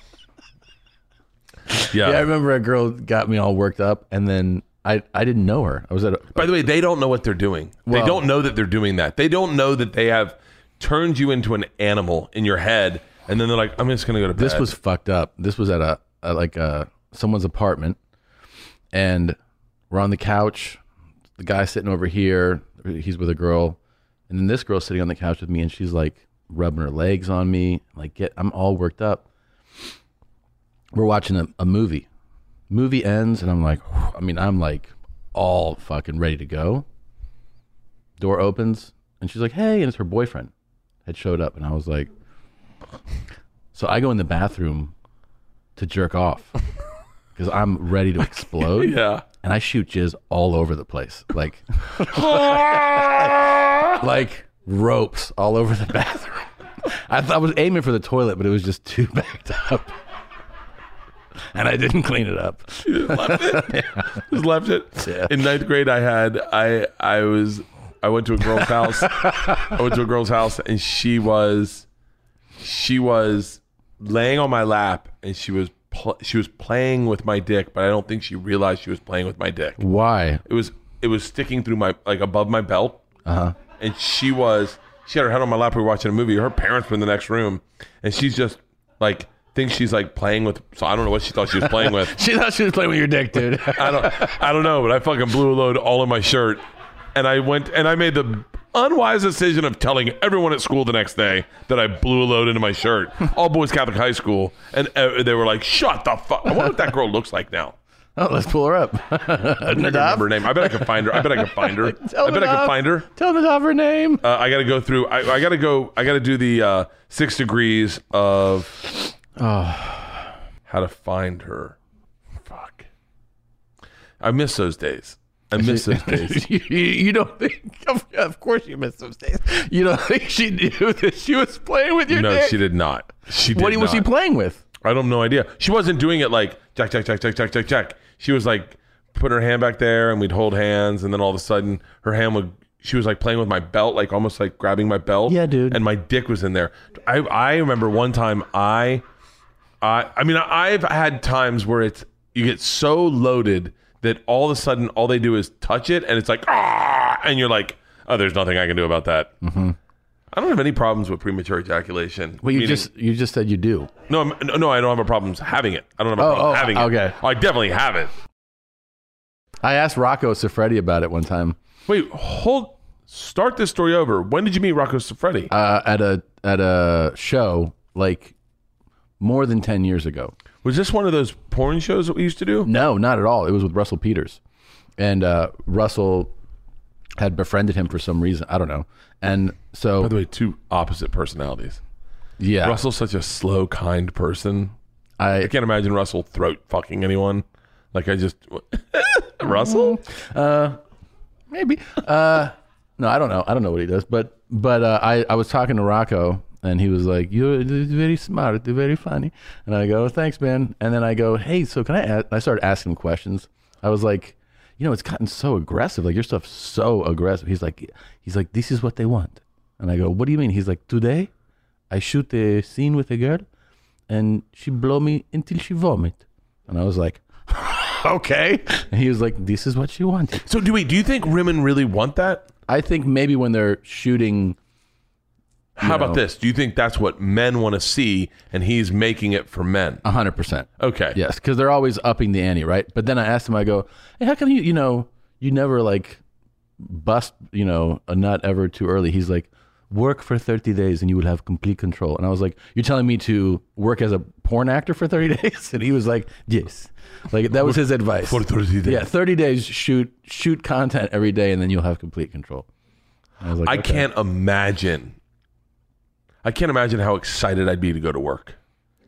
Yeah, I remember a girl got me all worked up, and then I, I didn't know her. I was at a, By the way, they don't know what they're doing. Well- they don't know that they're doing that. They don't know that they have turned you into an animal in your head. And then they're like, I'm just going to go to bed. This was fucked up. This was at a, a like a someone's apartment, and we're on the couch. The guy's sitting over here. He's with a girl, and then this girl's sitting on the couch with me, and she's like rubbing her legs on me. Like, get, I'm all worked up. We're watching a, a movie. Movie ends, and I'm like, I mean, I'm like all fucking ready to go. Door opens, and she's like, hey, and it's her boyfriend had showed up, and I was like. So I go in the bathroom to jerk off because I'm ready to explode. Yeah. And I shoot jizz all over the place. Like, like ropes all over the bathroom. I thought I was aiming for the toilet, but it was just too backed up. And I didn't clean it up. You just left it. Yeah. Just left it. Yeah. In ninth grade, I had I I was I went to a girl's house. I went to a girl's house, and she was she was laying on my lap, and she was pl- she was playing with my dick, but I don't think she realized she was playing with my dick. Why? It was it was sticking through my like above my belt. Uh huh. And she was she had her head on my lap. We were watching a movie. Her parents were in the next room, and she's just like. Thinks she's like playing with, so I don't know what she thought she was playing with. She thought she was playing with your dick, dude. I don't, I don't know, but I fucking blew a load all in my shirt, and I went and I made the unwise decision of telling everyone at school the next day that I blew a load into my shirt. All boys Catholic high school, and uh, they were like, "Shut the fuck!" I wonder what that girl looks like now. Oh, let's pull her up. I don't remember her name. I bet I could find her. I bet I could find her. I bet I could find her. Tell Nadav her name. Uh, I got to go through. I, I got to go. I got to do the uh, six degrees of. Oh. How to find her. Fuck. I miss those days. I miss those days. you, you don't think, of, of course you miss those days. You don't think she knew that she was playing with your No, dick? she did not. She did What was not. she playing with? I don't no idea. She wasn't doing it like jack, jack, jack, jack, jack, jack, jack. She was like putting her hand back there, and we'd hold hands, and then all of a sudden her hand would, she was like playing with my belt, like almost like grabbing my belt. Yeah, dude. And my dick was in there. I, I remember one time I... I I mean, I've had times where it's you get so loaded that all of a sudden all they do is touch it, and it's like ah, and you're like, oh, there's nothing I can do about that. Mm-hmm. I don't have any problems with premature ejaculation. Well, you meaning- just you just said you do. no, I'm- no, no, I don't have a problem having it. I don't have a Oh, problem oh, having it. okay. I definitely have it. I asked Rocco Siffredi about it one time Wait, hold. Start this story over. When did you meet Rocco Siffredi? uh, at a at a show like more than ten years ago. Was this one of those porn shows that we used to do? No, not at all. It was with Russell Peters, and uh, Russell had befriended him for some reason. I don't know. And so, By the way, two opposite personalities. yeah, Russell's such a slow, kind person. I I can't imagine Russell throat fucking anyone. Like I just Russell. Uh, maybe. Uh, no, I don't know. I don't know what he does. But but uh, I I was talking to Rocco, and he was like, "You're very smart. You're very funny." And I go, "Thanks, man." And then I go, "Hey, so can I?" Ask? I started asking him questions. I was like, "You know, it's gotten so aggressive. Like your stuff's so aggressive." He's like, "He's like, this is what they want." And I go, "What do you mean?" He's like, "Today, I shoot a scene with a girl, and she blow me until she vomit." And I was like, okay. And he was like, this is what she wanted. So do we? Do you think women really want that? I think maybe when they're shooting. How about know. this? Do you think that's what men want to see, and he's making it for men? A hundred percent. Okay. Yes, because they're always upping the ante, right? But then I asked him, I go, hey, how come you, you know, you never like bust, you know, a nut ever too early? He's like, work for thirty days and you will have complete control. And I was like, you're telling me to work as a porn actor for thirty days? And he was like, yes. Like that was his advice. For thirty days. Yeah, thirty days, shoot shoot content every day and then you'll have complete control. And I was like, I okay. can't imagine. I can't imagine how excited I'd be to go to work.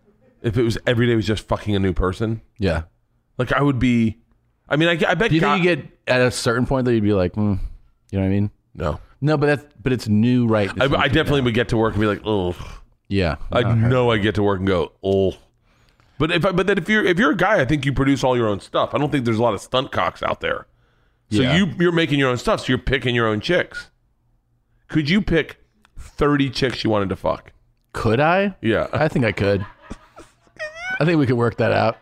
If it was every day was just fucking a new person, Yeah. like I would be. I mean, I, I bet. Do you God, think you get at a certain point that you'd be like, mm, you know what I mean? no? No, but that's but it's new, right? I, I definitely would get to work and be like, oh. Yeah. I Okay. know I get to work and go, oh. But if I, but then if you're if you're a guy, I think you produce all your own stuff. I don't think there's a lot of stunt cocks out there. So Yeah. you you're making your own stuff. So you're picking your own chicks. Could you pick thirty chicks you wanted to fuck? Could I? Yeah. I think I could. I think we could work that out.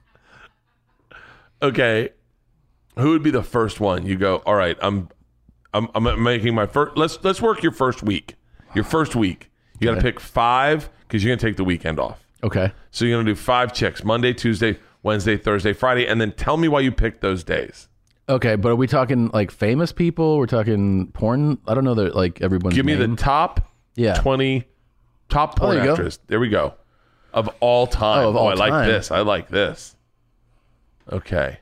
Okay. Who would be the first one? You go, all right, I'm I'm I'm making my first let's let's work your first week. Your first week. You gotta Okay. pick five because you're gonna take the weekend off. Okay. So you're gonna do five chicks, Monday, Tuesday, Wednesday, Thursday, Friday, and then tell me why you picked those days. Okay, but are we talking like famous people? We're talking porn? I don't know that like everyone's Give me name. the top Yeah. twenty top porn there you go. actress. There we go. Of all time. Oh, of all I like time. this. I like this. Okay.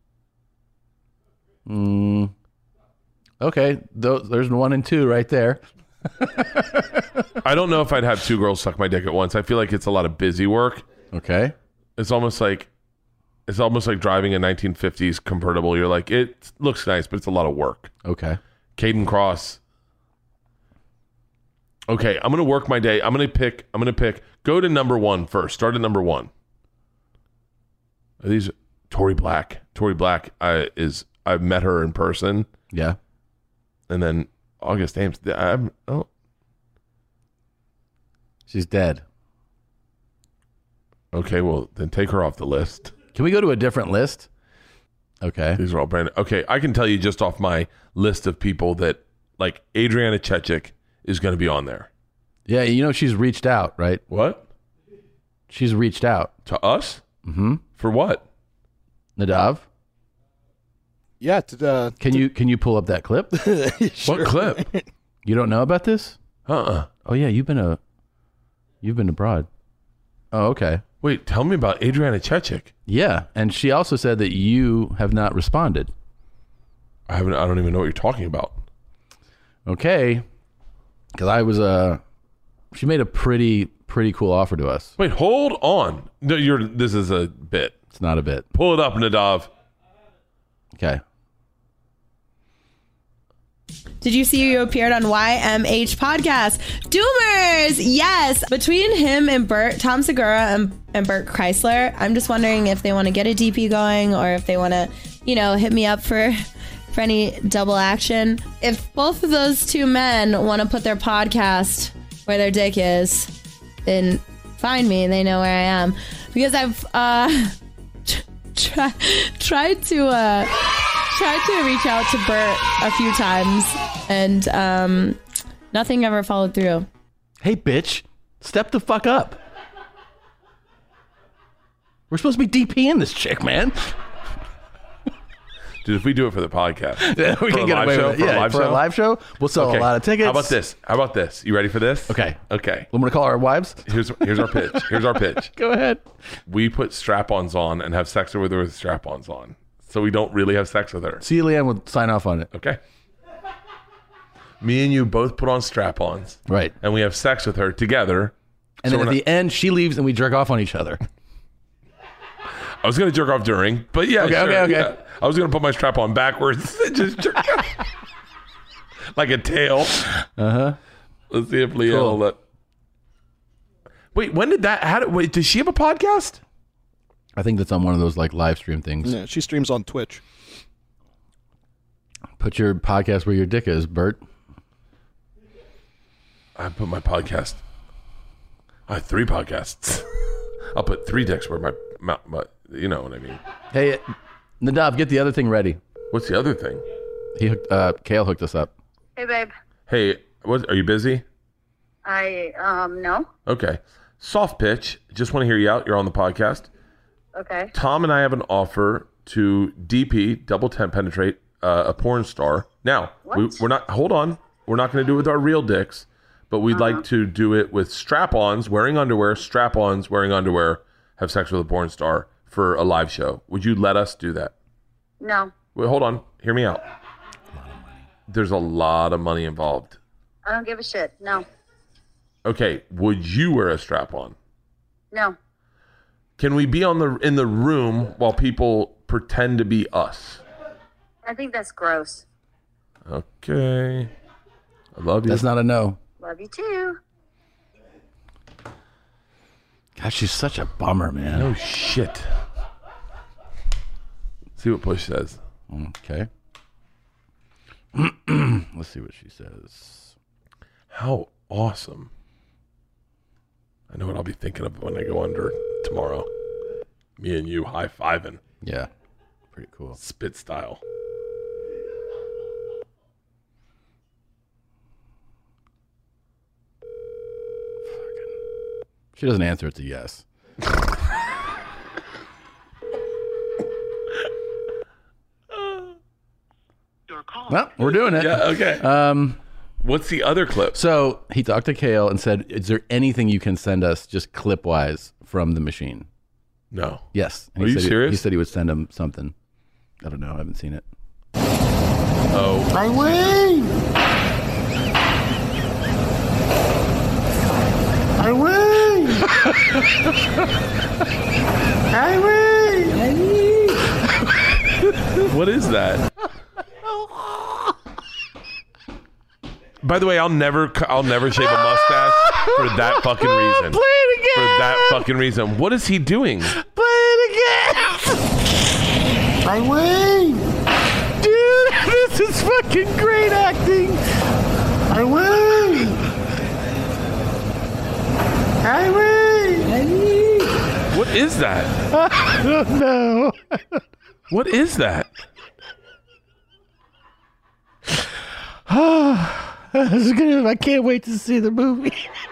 Mm, okay, those, there's one and two right there. I don't know if I'd have two girls suck my dick at once. I feel like it's a lot of busy work. Okay. It's almost like it's almost like driving a nineteen fifties convertible. You're like, it looks nice, but it's a lot of work. Okay. Caden Cross. Okay, I'm gonna work my day. I'm gonna pick. I'm gonna pick. Go to number one first. Start at number one. Are these Tori Black? Tori Black I, is. I've met her in person, Yeah. and then August Ames. I'm. Oh, She's dead. okay. Well, then take her off the list. Can we go to a different list? Okay. These are all brand. Okay, I can tell you just off my list of people that like Adriana Chechik is going to be on there. Yeah, you know she's reached out, right? What? She's reached out. To us? Mm-hmm. For what? Nadav, Yeah. To, uh, can you can you pull up that clip? sure. What clip? You don't know about this? Uh-uh. Oh yeah, you've been a you've been abroad. Oh, okay. Wait, tell me about Adriana Chechik. Yeah, and she also said that you have not responded. I haven't. I don't even know what you're talking about. Okay, because I was uh, she made a pretty pretty cool offer to us. Wait, hold on. No, you're. This is a bit. It's not a bit. Pull it up, Nadav. Okay. Did you see you appeared on Y M H podcast? Doomers! Yes! Between him and Bert, Tom Segura and, and Bert Chrysler, I'm just wondering if they want to get a D P going or if they want to, you know, hit me up for, for any double action. If both of those two men want to put their podcast where their dick is, then find me. They know where I am. Because I've uh, try, tried to... Uh, tried to reach out to Bert a few times and um, nothing ever followed through. Hey, bitch, step the fuck up. We're supposed to be DPing this chick, man. Dude, if we do it for the podcast, Yeah, we For can a get live away show? with it. For a Yeah, live for a show? live show, we'll sell Okay. a lot of tickets. How about this? How about this? You ready for this? Okay. Okay. I'm gonna call our wives. Here's here's our pitch. Here's our pitch. Go ahead. We put strap-ons on and have sex with her with strap-ons on, so we don't really have sex with her. See, Leanne will sign off on it. Okay. Me and you both put on strap-ons, Right. and we have sex with her together. And So then at we're the end, she leaves and we jerk off on each other. I was gonna jerk off during, but yeah, Okay, sure, okay, okay. yeah. I was gonna put my strap on backwards and just jerk off. Like a tail. Uh huh. Let's see if Leanne Cool. will let. Wait, when did that? How did, wait, does she have a podcast? I think that's on one of those like live stream things. Yeah, she streams on Twitch. Put your podcast where your dick is, Bert. I put my podcast. I have three podcasts. I'll put three dicks where my, my, my you know what I mean. Hey, Nadav, get the other thing ready. What's the other thing? He hooked, uh, Kale hooked us up. Hey, babe. Hey, what? Are you busy? I, um, no. Okay. Soft pitch. Just want to hear you out. You're on the podcast. Okay. Tom and I have an offer to D P, double temp penetrate, uh, a porn star. Now, we, What? we're not, hold on. We're not going to do it with our real dicks, but we'd Uh-huh. like to do it with strap-ons, wearing underwear, strap-ons, wearing underwear, have sex with a porn star for a live show. Would you let us do that? No. Wait, hold on. Hear me out. There's a lot of money involved. I don't give a shit. No. Okay, would you wear a strap-on? No. Can we be on the in the room while people pretend to be us? I think that's gross. Okay. I love you. That's not a no. Love you too. God, she's such a bummer, man. No shit. See what Push says. Okay. Let's see what she says. How awesome. I know what I'll be thinking of when I go under tomorrow. Me and you high-fiving. Yeah. Pretty cool. Spit style. She doesn't answer, it's a yes. Well, we're doing it. Yeah, okay. Um, What's the other clip? So he talked to Kale and said, is there anything you can send us just clip-wise from the machine? No. Yes. And Are he you said serious? He, he said he would send him something. I don't know. I haven't seen it. Oh. I win! I win! I win! I win! What is that? By the way, I'll never, I'll never shave a mustache for that fucking reason. Play it again! For that fucking reason. What is he doing? Play it again! I win! Dude, this is fucking great acting! I win! I win! I win! What is that? I don't know. What is that? This is gonna, I can't wait to see the movie.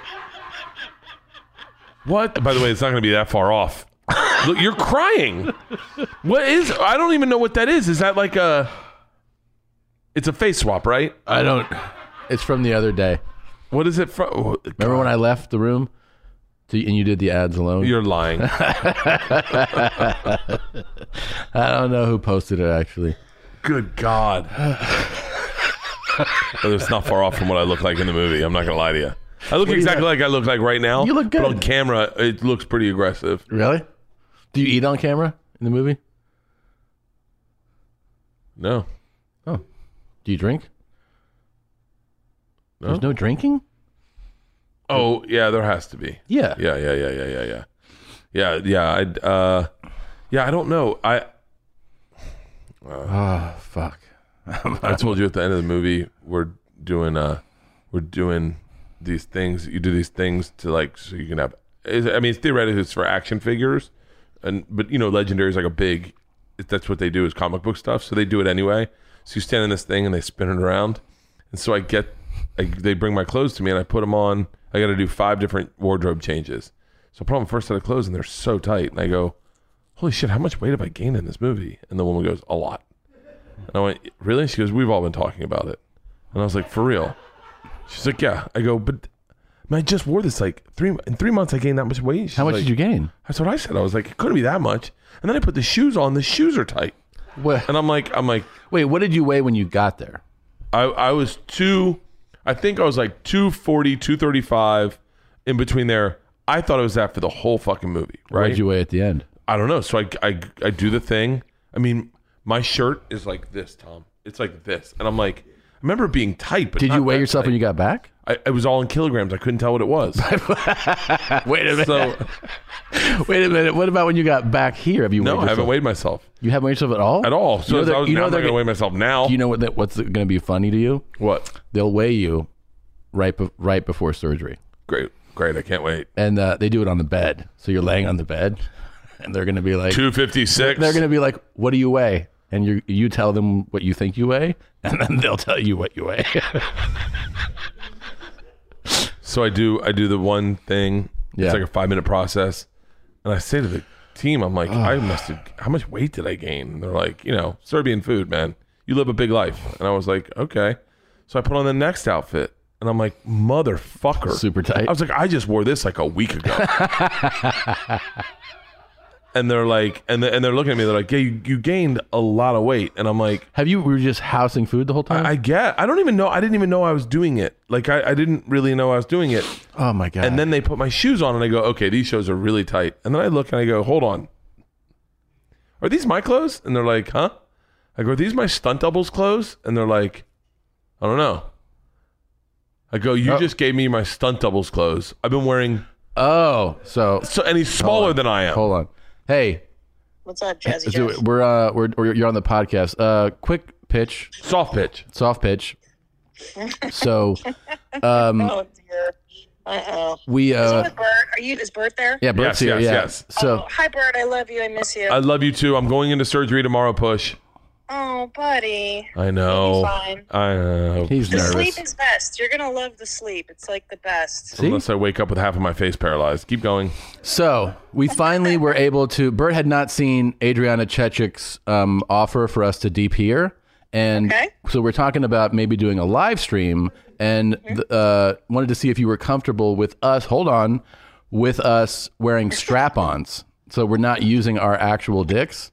What? By the way, it's not going to be that far off. Look, you're crying. What is? I don't even know what that is. Is that like a? It's a face swap, right? I don't. It's from the other day. What is it from? Oh, Remember when I left the room to, and you did the ads alone? You're lying. I don't know who posted it, actually. Good God. But it's not far off from what I look like in the movie. I'm not going to lie to you. I look exactly like I look like right now. You look good. But on camera, it looks pretty aggressive. Really? Do you eat on camera in the movie? No. Oh. Do you drink? No. There's no drinking? Oh, yeah, there has to be. Yeah. Yeah, yeah, yeah, yeah, yeah, yeah. Yeah, yeah, I uh yeah, I don't know. I uh, Oh, fuck. I told you at the end of the movie we're doing uh we're doing these things. You do these things to like so you can have I mean, it's theoretically it's for action figures and but you know, Legendary is like a big that's what they do is comic book stuff, so they do it anyway. So you stand in this thing and they spin it around. And so I get I, they bring my clothes to me and I put them on. I got to do five different wardrobe changes. So I put on the first set of clothes and they're so tight. And I go, holy shit, how much weight have I gained in this movie? And the woman goes, a lot. And I went, really? She goes, we've all been talking about it. And I was like, for real? She's like, yeah. I go, but man, I just wore this like three in three months. I gained that much weight. She's How much like, did you gain? That's what I said. I was like, it couldn't be that much. And then I put the shoes on. The shoes are tight. What? And I'm like, I'm like, wait, what did you weigh when you got there? I, I was two, I think I was like two forty, two thirty-five in between there. I thought it was that for the whole fucking movie, right? What did you weigh at the end? I don't know. So I, I, I do the thing. I mean, my shirt is like this, Tom. It's like this. And I'm like, I remember it being tight, but Did you not weigh that yourself tight. when you got back? I, it was all in kilograms. I couldn't tell what it was. Wait a minute. So, Wait a minute. What about when you got back here? Have you no, weighed I yourself? haven't weighed myself. You haven't weighed yourself at all? At all. So You know I that- was, you now know I'm not they're going to gonna- weigh myself now. Do you know what that, what's going to be funny to you? What? They'll weigh you right be- right before surgery. Great. Great. I can't wait. And uh, they do it on the bed. So you're laying on the bed, and they're going to be like... two fifty-six. They're going to be like, what do you weigh? And you you tell them what you think you weigh, and then they'll tell you what you weigh. So I do I do the one thing. Yeah. It's like a five minute process. And I say to the team, I'm like, I must have how much weight did I gain? And they're like, you know, Serbian food, man. You live a big life. And I was like, okay. So I put on the next outfit. And I'm like, motherfucker. Super tight. I was like, I just wore this like a week ago. and they're like, and they, and they're looking at me. They're like, "Yeah, you, you gained a lot of weight." And I'm like, "Have you? We were just housing food the whole time?" I, I get. I don't even know. I didn't even know I was doing it. Like I, I didn't really know I was doing it. Oh my god! And then they put my shoes on, and I go, "Okay, these shoes are really tight." And then I look and I go, "Hold on, are these my clothes?" And they're like, "Huh?" I go, "Are these my stunt doubles clothes?" And they're like, "I don't know." I go, "You oh. just gave me my stunt doubles clothes. I've been wearing." Oh, so so and he's smaller than I am. Hold on, hey, what's up, Jazzy? So Jazz? we're uh, we're, we're you're on the podcast. Uh, quick pitch, soft pitch, soft pitch. So, um, oh dear. Uh oh. We uh, is it Bert? Are you? Is Bert there? Yeah, Bert's yes, here. Yes, yeah. yes. So, oh, hi, Bert. I love you. I miss you. I love you too. I'm going into surgery tomorrow. Push. Oh, buddy. I know. You'll be fine. I know. He's the nervous. sleep is best. You're gonna love the sleep. It's like the best. See? Unless I wake up with half of my face paralyzed. Keep going. So we finally were able to. Bert had not seen Adriana Chechik's um, offer for us to D P her, and Okay. so we're talking about maybe doing a live stream, and th- uh, wanted to see if you were comfortable with us. Hold on, with us wearing strap-ons, so we're not using our actual dicks.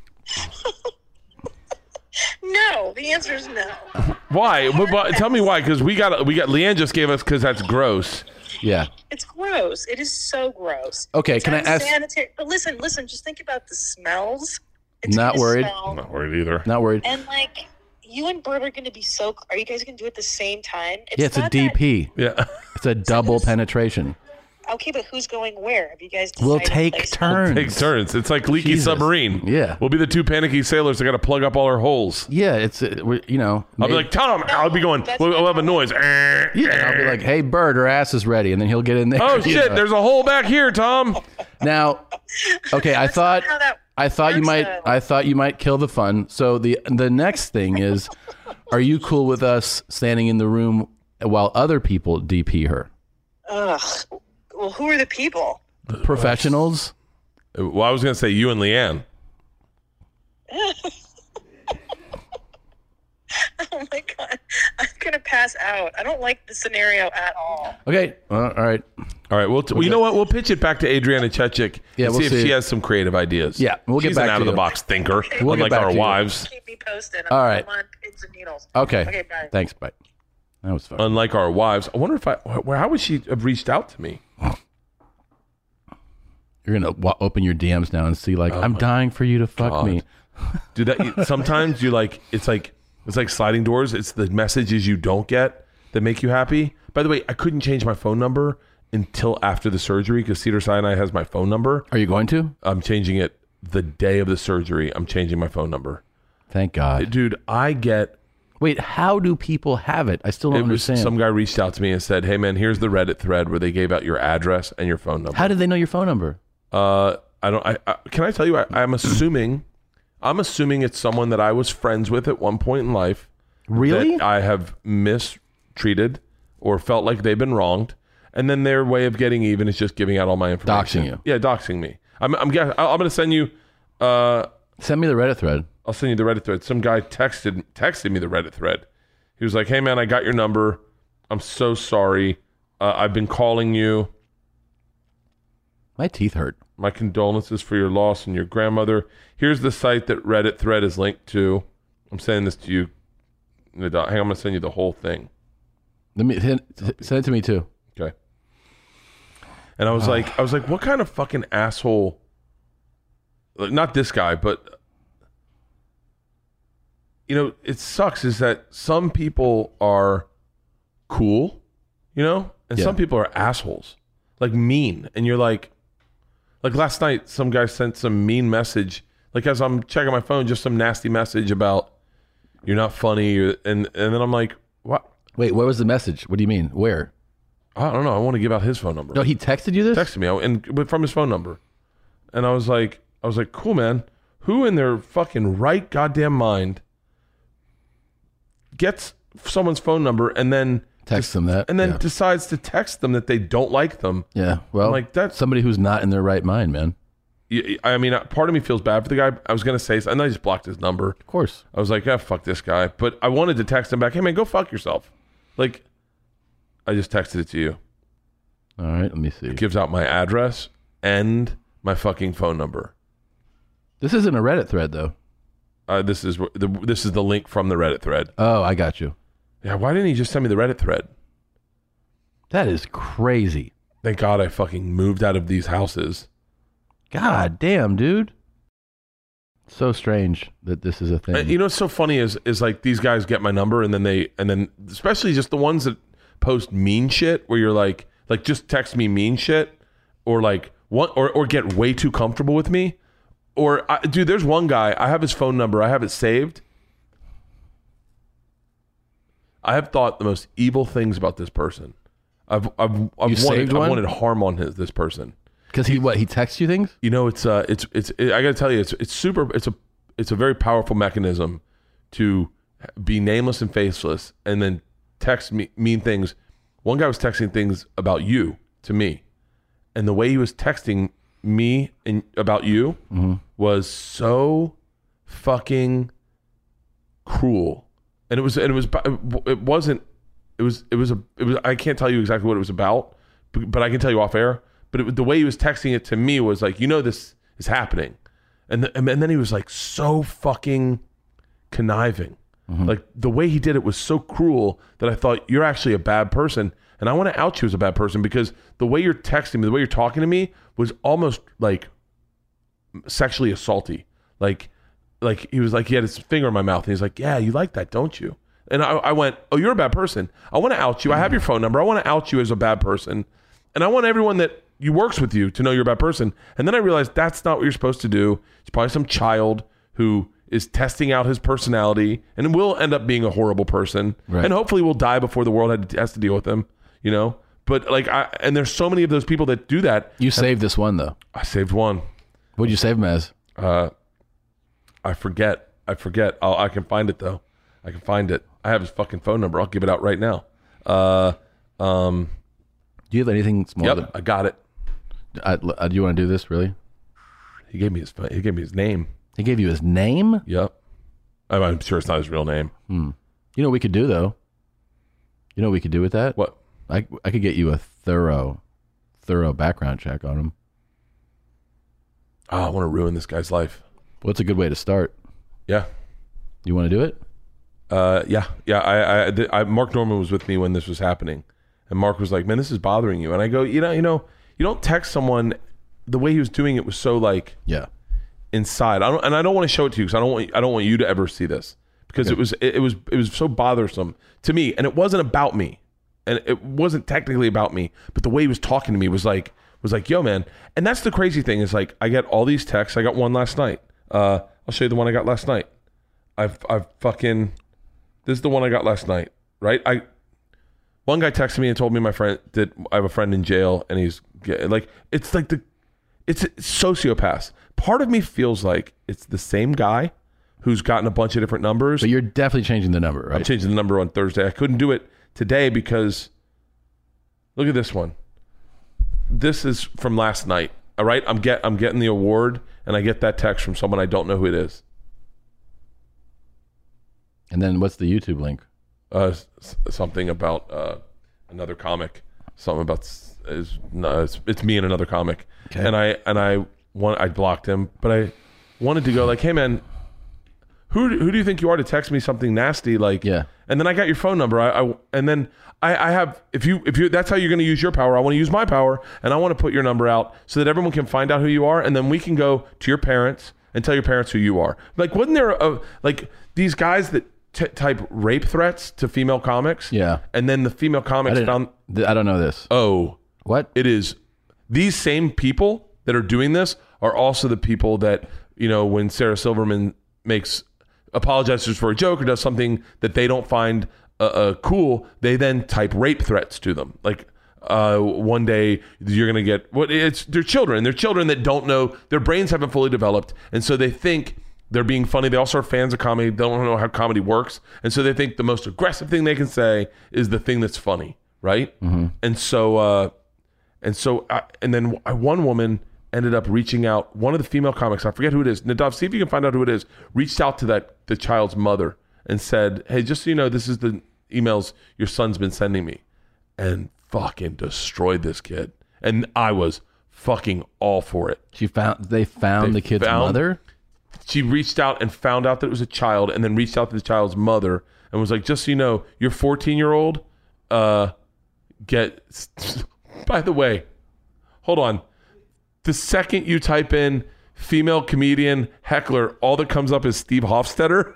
No, the answer is no. Why? But, but tell me why? Because we got we got Leanne just gave us because that's gross. Yeah. It's gross. It is so gross. Okay, It's can I ask- unsanitary. But listen, listen. Just think about the smells. It's Not gonna worried. smell. Not worried either. Not worried. And like, you and Bert are going to be so. Are you guys going to do it at the same time? Yeah, it's a not D P. Yeah. It's a double penetration. That, okay, but who's going where? Have you guys? We'll decided take places? turns. Take turns. It's like leaky Jesus. submarine. Yeah. We'll be the two panicky sailors that got to plug up all our holes. Yeah, it's uh, we- you know. I'll be maybe- like, Tom. I'll be going. We'll, we'll have a noise. Yeah, I'll be like, "Hey, Bert, her ass is ready," and then he'll get in there. Oh you shit! know. There's a hole back here, Tom. Now, okay, I thought how that I thought you works, might though. I thought you might kill the fun. So the the next thing is, are you cool with us standing in the room while other people D P her? Ugh. Well, who are the people? Professionals? Well, I was gonna say you and Leanne. Oh my god, I'm gonna pass out. I don't like the scenario at all. Okay, well, all right. All right. Well, t- well, you know what? We'll pitch it back to Adriana Chechik. Yeah, and we'll see if see. she has some creative ideas. Yeah, we'll get She's back an to out of the you. box thinker, We'll get unlike back our to you. wives. Keep me posted. All I'm right. on pins and needles. Okay. Okay, bye. Thanks, bye. That was fun. Unlike our wives, I wonder if I. Where? How would she have reached out to me? You're gonna wa- open your D Ms now and see like, Oh I'm my dying for you to fuck God. me. Do that. Sometimes you like. It's like. It's like sliding doors. It's the messages you don't get that make you happy. By the way, I couldn't change my phone number until after the surgery because Cedar Sinai has my phone number. Are you going to? I'm changing it the day of the surgery. I'm changing my phone number. Thank God. Dude, I get. Wait, how do people have it? I still don't It was, understand. some guy reached out to me and said, "Hey man, here's the Reddit thread where they gave out your address and your phone number." How did they know your phone number? Uh, I don't. I, I can I tell you? I, I'm assuming. I'm assuming it's someone that I was friends with at one point in life. Really? That I have mistreated or felt like they've been wronged, and then their way of getting even is just giving out all my information. Doxing you. Yeah, doxing me. I'm. I'm. guess- I'm going to send you. Uh, Send me the Reddit thread. I'll send you the Reddit thread. Some guy texted texted me the Reddit thread. He was like, "Hey man, I got your number. I'm so sorry. Uh, I've been calling you. My teeth hurt. My condolences for your loss and your grandmother. Here's the site that Reddit thread is linked to. I'm sending this to you. Hang on, I'm going to send you the whole thing. Let me send send it to me too. Okay. And I was like, I was like, what kind of fucking asshole? Like, not this guy, but you know, it sucks. Is that some people are cool, you know, and Yeah. some people are assholes, like mean, and you're like. Like last night, some guy sent some mean message. Like as I'm checking my phone, just some nasty message about you're not funny, or, and and then I'm like, what? Wait, what was the message? What do you mean? Where? I don't know. I want to give out his phone number. No, he texted you this? Texted me, and but from his phone number, and I was like, I was like, cool, man. Who in their fucking right goddamn mind gets someone's phone number and then Text them that. and then yeah. decides to text them that they don't like them? Yeah, well, I'm like that's somebody who's not in their right mind, man. I mean, part of me feels bad for the guy. I was gonna say, and I just blocked his number. Of course, I was like, yeah, fuck this guy. But I wanted to text him back. Hey man, go fuck yourself. Like, I just texted it to you. All right, let me see. It gives out my address and my fucking phone number. This isn't a Reddit thread, though. Uh, this is the this is the link from the Reddit thread. Oh, I got you. Yeah, why didn't he just send me the Reddit thread? That is crazy. Thank God I fucking moved out of these houses. God damn, dude. So strange that this is a thing. And you know what's so funny is is like these guys get my number and then they and then especially just the ones that post mean shit where you're like like just text me mean shit or like one or or get way too comfortable with me. Or, I, dude, there's one guy, I have his phone number, I have it saved. I have thought the most evil things about this person. I've I've, I've, You wanted, saved I've one? wanted harm on his, this person. Because he what? He texts you things? You know, it's uh, it's it's. It, I got to tell you, it's it's super. It's a it's a very powerful mechanism to be nameless and faceless, and then text me mean things. One guy was texting things about you to me, and the way he was texting me and about you mm-hmm. was so fucking cruel, and it was and it was it wasn't it was it was a it was I can't tell you exactly what it was about, but, but I can tell you off air. But it, the way he was texting it to me was like, you know, this is happening, and the, and then he was like so fucking conniving, mm-hmm. like the way he did it was so cruel that I thought you're actually a bad person. And I want to out you as a bad person because the way you're texting me, the way you're talking to me was almost like sexually assaulty. Like, like he was like, he had his finger in my mouth and he's like, yeah, you like that, don't you? And I, I went, oh, you're a bad person. I want to out you. I have your phone number. I want to out you as a bad person. And I want everyone that you works with you to know you're a bad person. And then I realized that's not what you're supposed to do. It's probably some child who is testing out his personality and will end up being a horrible person. Right. And hopefully will die before the world has to deal with him. You know, but like, I and there's so many of those people that do that. You saved this one though. I saved one. What'd you save him as? Uh, I forget. I forget. I'll, I can find it though. I can find it. I have his fucking phone number. I'll give it out right now. Uh, um, do you have anything small? Yep, that, I got it. I, I, do you want to do this really? He gave me his. He gave me his name. He gave you his name? Yep. I'm, I'm sure it's not his real name. Hmm. You know what we could do though? You know what we could do with that? What? I I could get you a thorough, thorough background check on him. Oh, I want to ruin this guy's life. What's a good way to start? Yeah. You want to do it? Uh, yeah, yeah. I, I, I, Mark Norman was with me when this was happening, and Mark was like, "Man, this is bothering you." And I go, "You know, you know, you don't text someone." The way he was doing it was so like, yeah, inside. I don't, and I don't want to show it to you because I don't want, I don't want you to ever see this because okay. it was, it, it was, it was so bothersome to me, and it wasn't about me. And it wasn't technically about me, but the way he was talking to me was like, was like, yo, man. And that's the crazy thing is like, I get all these texts. I got one last night. Uh, I'll show you the one I got last night. I've, I've fucking, this is the one I got last night, right? I, one guy texted me and told me my friend that I have a friend in jail and he's like, it's like the, it's sociopaths. Part of me feels like it's the same guy who's gotten a bunch of different numbers. But you're definitely changing the number, right? I'm changing the number on Thursday. I couldn't do it today because look at this one. This is from last night. All right, I'm get I'm getting the award, and I get that text from someone I don't know who it is. And then what's the YouTube link? Uh, s- something about uh, another comic. Something about is no, it's, it's me and another comic. Okay. And I and I want I blocked him, but I wanted to go like, hey man, who who do you think you are to text me something nasty like? Yeah. And then I got your phone number. I, I and then I, I have if you if you that's how you're going to use your power. I want to use my power, and I want to put your number out so that everyone can find out who you are, and then we can go to your parents and tell your parents who you are. Like, wasn't there a like these guys that t- type rape threats to female comics? Yeah. And then the female I, comics found. th- I don't know this. Oh, what? It is these same people that are doing this are also the people that you know when Sarah Silverman makes. Apologizes for a joke or does something that they don't find uh, uh, cool, they then type rape threats to them. Like uh, one day you're gonna get what it's they're children. They're children that don't know their brains haven't fully developed, and so they think they're being funny. They also are fans of comedy. They don't know how comedy works, and so they think the most aggressive thing they can say is the thing that's funny, right? Mm-hmm. And so, uh, and so, I, and then one woman ended up reaching out. One of the female comics, I forget who it is. Nadav, see if you can find out who it is. Reached out to that the child's mother and said, "Hey, just so you know, this is the emails your son's been sending me," and fucking destroyed this kid. And I was fucking all for it. She found they found They the kid's found- mother. she reached out and found out that it was a child, and then reached out to the child's mother and was like, just so you know, your fourteen year old uh get by the way, hold on, the second you type in female comedian heckler, all that comes up is Steve Hofstetter.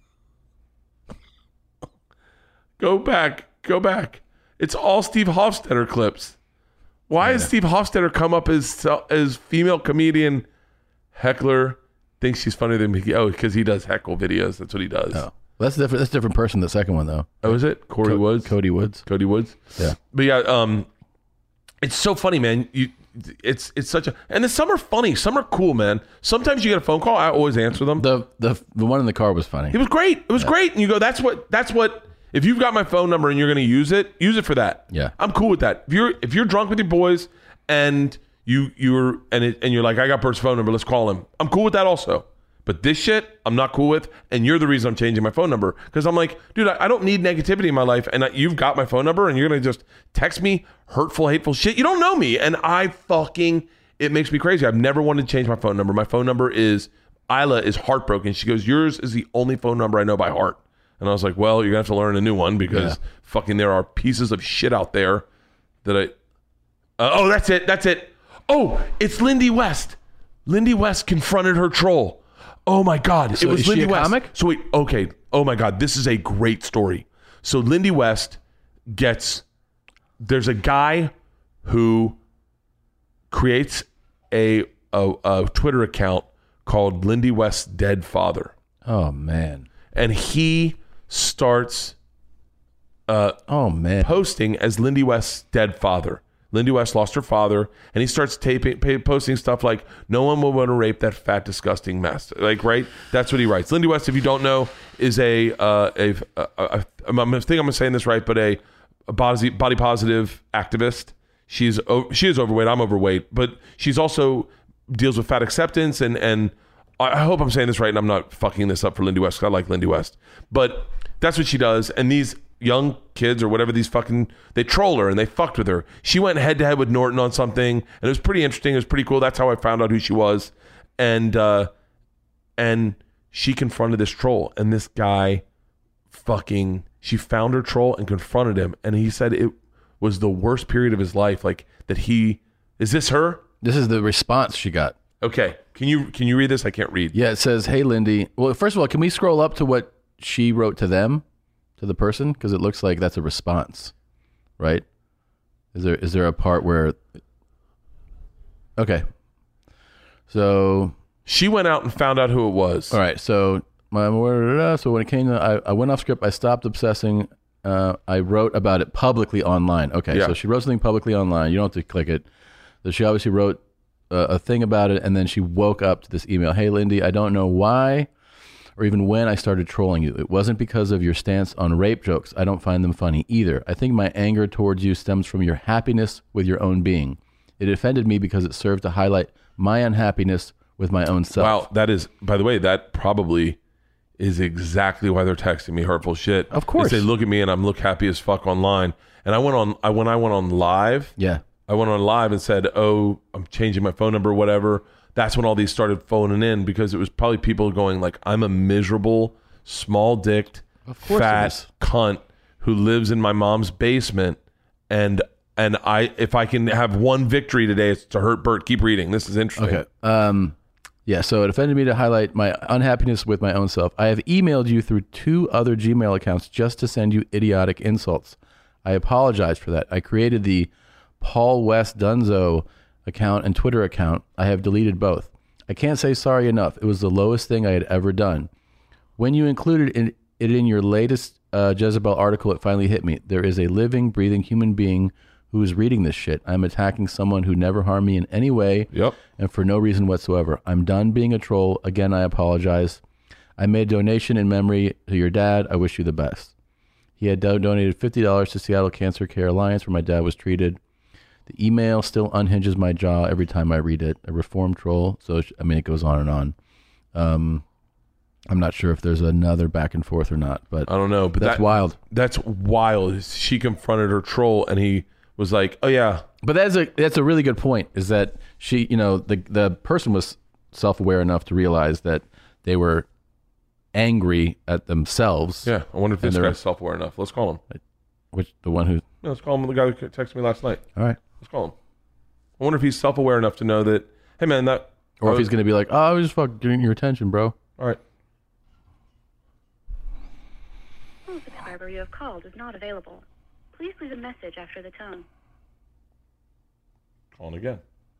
Go back, go back. It's all Steve Hofstetter clips. Why yeah. has Steve Hofstetter come up as as female comedian heckler? Thinks she's funnier than me. Oh, because he does heckle videos. That's what he does. Oh, that's different. That's a different person. The second one though. Oh, is it Corey Co- Woods? Cody Woods. Cody Woods. Yeah. But yeah, um, it's so funny, man. You, it's it's such a, and then some are funny. Some are cool, man. Sometimes you get a phone call. I always answer them. The the the one in the car was funny. It was great. It was yeah. great. And you go, that's what that's what. If you've got my phone number and you're going to use it, use it for that. Yeah, I'm cool with that. If you're if you're drunk with your boys and you you're and it, and you're like, I got Bert's phone number, let's call him. I'm cool with that also. But this shit, I'm not cool with, and you're the reason I'm changing my phone number, because I'm like, dude, I, I don't need negativity in my life, and I, you've got my phone number, and you're gonna just text me hurtful, hateful shit. You don't know me, and I fucking it makes me crazy. I've never wanted to change my phone number. My phone number is Isla is heartbroken. She goes, yours is the only phone number I know by heart. And I was like, well, you're going to have to learn a new one because yeah. fucking there are pieces of shit out there that I... Uh, oh, that's it. That's it. Oh, it's Lindy West. Lindy West confronted her troll. Oh, my God. So it was is Lindy she a West. comic? So wait, okay. Oh, my God. This is a great story. So Lindy West gets... There's a guy who creates a, a, a Twitter account called Lindy West's Dead Father. Oh, man. And he... starts uh, oh man posting as Lindy West's dead father. Lindy West lost her father, and he starts taping, pay, posting stuff like, no one will want to rape that fat, disgusting mess. Like, right? That's what he writes. Lindy West, if you don't know, is a, uh, a, a, a, a I think I'm saying this right, but a, a body, body positive activist. She's she is overweight. I'm overweight, but she's also deals with fat acceptance, and and I hope I'm saying this right, and I'm not fucking this up for Lindy West, because I like Lindy West. But that's what she does. And these young kids or whatever, these fucking, they troll her and they fucked with her. She went head to head with Norton on something, and it was pretty interesting. It was pretty cool. That's how I found out who she was. And, uh, and she confronted this troll, and this guy fucking, she found her troll and confronted him. And he said it was the worst period of his life. Like that he, is this her? This is the response she got. Okay. Can you, can you read this? I can't read. Yeah. It says, hey, Lindy. Well, first of all, can we scroll up to what she wrote to them, to the person, because it looks like that's a response, right? Is there is there a part where? Okay, so she went out and found out who it was. All right, so my so when it came to, I, I went off script. I stopped obsessing. Uh, I wrote about it publicly online. Okay, yeah. So she wrote something publicly online. You don't have to click it. So she obviously wrote a, a thing about it, and then she woke up to this email. Hey, Lindy, I don't know why or even when I started trolling you. It wasn't because of your stance on rape jokes. I don't find them funny either. I think my anger towards you stems from your happiness with your own being. It offended me because it served to highlight my unhappiness with my own self. Wow, that is, by the way, that probably is exactly why they're texting me hurtful shit. Of course. They say, look at me and I'm look happy as fuck online. And I went on, I when I went on live, yeah, I went on live and said, oh, I'm changing my phone number or whatever. That's when all these started phoning in, because it was probably people going like, I'm a miserable, small-dicked, fat cunt who lives in my mom's basement, and and I if I can have one victory today, it's to hurt Bert. Keep reading. This is interesting. Okay. Um, yeah, so it offended me to highlight my unhappiness with my own self. I have emailed you through two other Gmail accounts just to send you idiotic insults. I apologize for that. I created the Paul West Dunzo account and Twitter account. I have deleted both. I can't say sorry enough. It was the lowest thing I had ever done. When you included in, it in your latest uh, Jezebel article, it finally hit me. There is a living, breathing human being who is reading this shit. I'm attacking someone who never harmed me in any way, yep, and for no reason whatsoever. I'm done being a troll. Again, I apologize. I made a donation in memory to your dad. I wish you the best. He had do- donated fifty dollars to Seattle Cancer Care Alliance, where my dad was treated. The email still unhinges my jaw every time I read it. A reform troll. So, I mean, it goes on and on. Um, I'm not sure if there's another back and forth or not, but I don't know. But that's that, wild. That's wild. She confronted her troll, and he was like, "Oh yeah." But that's a that's a really good point. Is that she, you know, the the person was self-aware enough to realize that they were angry at themselves. Yeah, I wonder if and this they're- guy's self-aware enough. Let's call him. Which the one who? No, let's call him the guy who texted me last night. All right. Let's call him. I wonder if he's self-aware enough to know that, hey man, that... Or if he's going to be like, oh, I was just fucking getting your attention, bro. All right. The subscriber you have called is not available. Please leave a message after the tone. Calling again.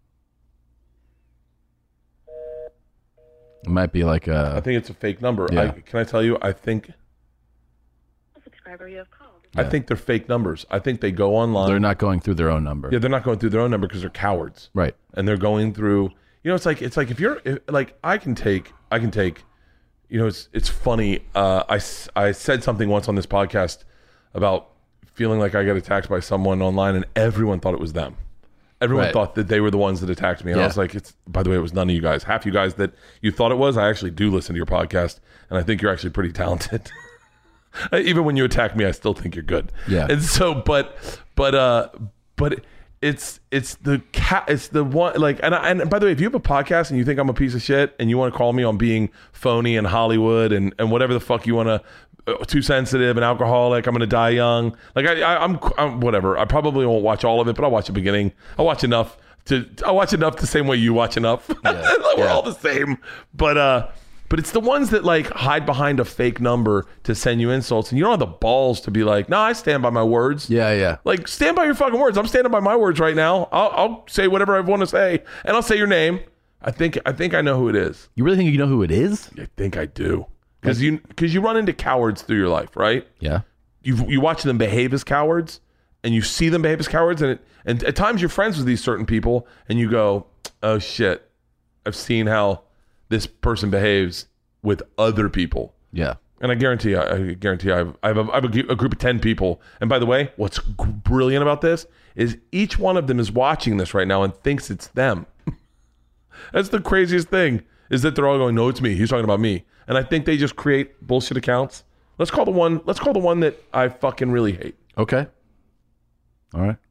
It might be like a... I think it's a fake number. Yeah. I, can I tell you, I think... The subscriber you have called. I think they're fake numbers. I think they go online. They're not going through their own number. Yeah, they're not going through their own number because they're cowards. Right. And they're going through, you know, it's like, it's like if you're, if, like, I can take, I can take, you know, it's, it's funny. Uh, I, s- I said something once on this podcast about feeling like I got attacked by someone online and everyone thought it was them. Everyone Right. thought that they were the ones that attacked me. And Yeah. I was like, it's, by the way, it was none of you guys. Half you guys that you thought it was, I actually do listen to your podcast. And I think you're actually pretty talented. Even when you attack me, I still think you're good. Yeah. And so, but, but, uh, but it's, it's the cat, it's the one, like, and I, and by the way, if you have a podcast and you think I'm a piece of shit and you want to call me on being phony and Hollywood and, and whatever the fuck you want to, uh, too sensitive and alcoholic, I'm going to die young. Like I, I I'm, I'm, whatever. I probably won't watch all of it, but I'll watch the beginning. I'll watch enough to, I'll watch enough the same way you watch enough. Yeah. We're Yeah. all the same. But, uh, But it's the ones that like hide behind a fake number to send you insults, and you don't have the balls to be like, "No, I stand by my words." Yeah, yeah. Like, stand by your fucking words. I'm standing by my words right now. I'll, I'll say whatever I want to say, and I'll say your name. I think I think I know who it is. You really think you know who it is? I think I do, because you because you run into cowards through your life, right? Yeah. You you watch them behave as cowards, and you see them behave as cowards, and it, and at times you're friends with these certain people, and you go, "Oh shit, I've seen how this person behaves with other people." Yeah. And I guarantee, I guarantee, I have, I have, a, I have a, gu- a group of ten people. And by the way, what's g- brilliant about this is each one of them is watching this right now and thinks it's them. That's the craziest thing, is that they're all going, "No, it's me. He's talking about me." And I think they just create bullshit accounts. Let's call the one. Let's call the one that I fucking really hate. Okay. All right.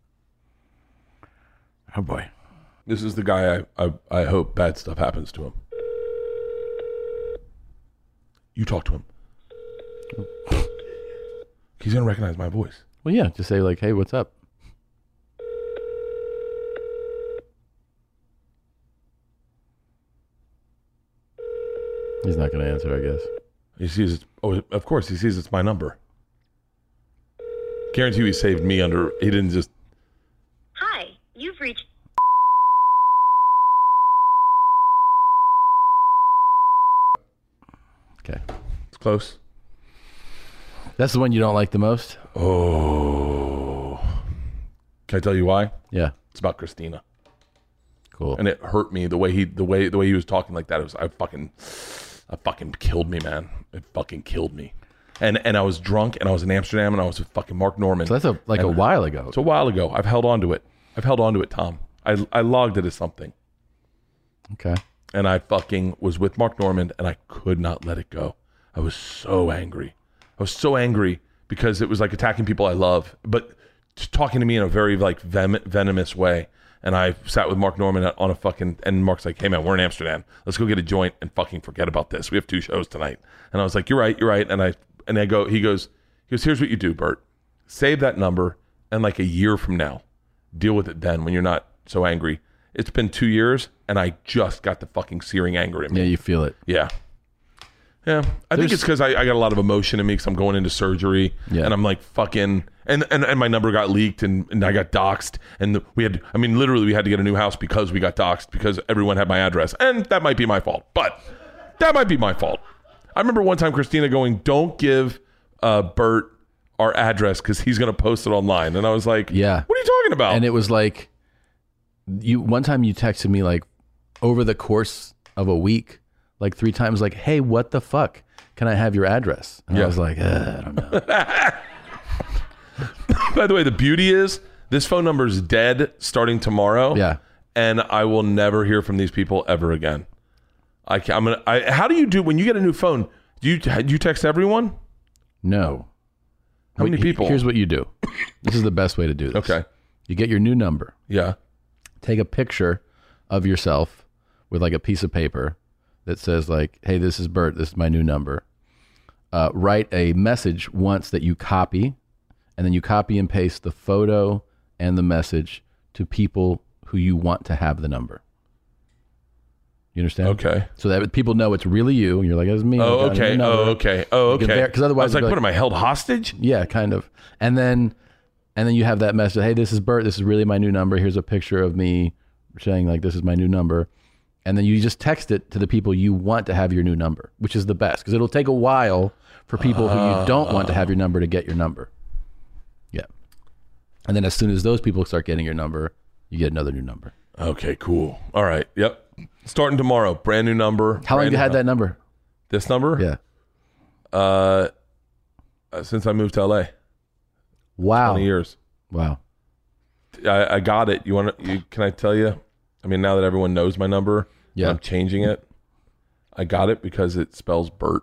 Oh boy. This is the guy I I, I hope bad stuff happens to him. You talk to him. He's gonna recognize my voice. Well, yeah. Just say like, "Hey, what's up?" He's not going to answer, I guess. He sees it's, oh, of course, he sees it's my number. Guarantee you he saved me under, he didn't just, Hi, you've reached. Okay. it's close. That's the one you don't like the most? Oh. Can I tell you why? Yeah. It's about Christina. Cool. And it hurt me the way he, the way, the way he was talking like that. It was, I fucking, I fucking killed me, man. It fucking killed me. And, and I was drunk and I was in Amsterdam and I was with fucking Mark Norman. So that's a like And a while ago. It's a while ago. I've held on to it. I've held on to it, Tom. I, I logged it as something. Okay. And I fucking was with Mark Norman and I could not let it go. I was so angry. I was so angry because it was like attacking people I love, but just talking to me in a very like venom- venomous way. And I sat with Mark Norman on a fucking, and Mark's like, "Hey man, we're in Amsterdam. Let's go get a joint and fucking forget about this. We have two shows tonight." And I was like, "You're right, you're right." And I, and I go, he goes, he goes, "Here's what you do, Bert. Save that number. And like a year from now, deal with it then when you're not so angry." It's been two years and I just got the fucking searing anger in me. Yeah, you feel it. Yeah. Yeah. I think There's- it's because I, I got a lot of emotion in me because I'm going into surgery Yeah. and I'm like fucking, and, and, and my number got leaked and, and I got doxxed and the, we had, I mean, literally we had to get a new house because we got doxxed because everyone had my address, and that might be my fault, but that might be my fault. I remember one time Christina going, "Don't give uh, Bert our address because he's going to post it online." And I was like, Yeah. "What are you talking about?" And it was like, you one time you texted me like over the course of a week, like three times, like, "Hey, what the fuck? Can I have your address?" And Yeah. I was like, uh, I don't know. By the way, the beauty is this phone number is dead starting tomorrow. Yeah. And I will never hear from these people ever again. I can, I'm gonna. I, how do you do when you get a new phone? Do you do you text everyone? No. How many He- people? Here's what you do. This is the best way to do this. Okay. You get your new number. Yeah. Take a picture of yourself with like a piece of paper. that says like, hey, this is Bert, this is my new number. Uh, write a message once that you copy, and then you copy and paste the photo and the message to people who you want to have the number. You understand? Okay. So that people know it's really you, and you're like, that's me. Oh, okay. Oh, okay. Oh, okay. Because otherwise, I was like, it'd be what am I held hostage? Yeah, kind of. And then, and then you have that message. Hey, this is Bert. This is really my new number. Here's a picture of me saying like, this is my new number. And then you just text it to the people you want to have your new number, which is the best because it'll take a while for people who you don't want to have your number to get your number. Yeah. And then as soon as those people start getting your number, you get another new number. Okay, cool. All right. Yep. Starting tomorrow. Brand new number. How long have you had that number? This number? Yeah. Uh, since I moved to L A. Wow. twenty years. Wow. I, I got it. You want to, you, can I tell you? I mean, now that everyone knows my number, yeah. I'm changing it. I got it because it spells Bert.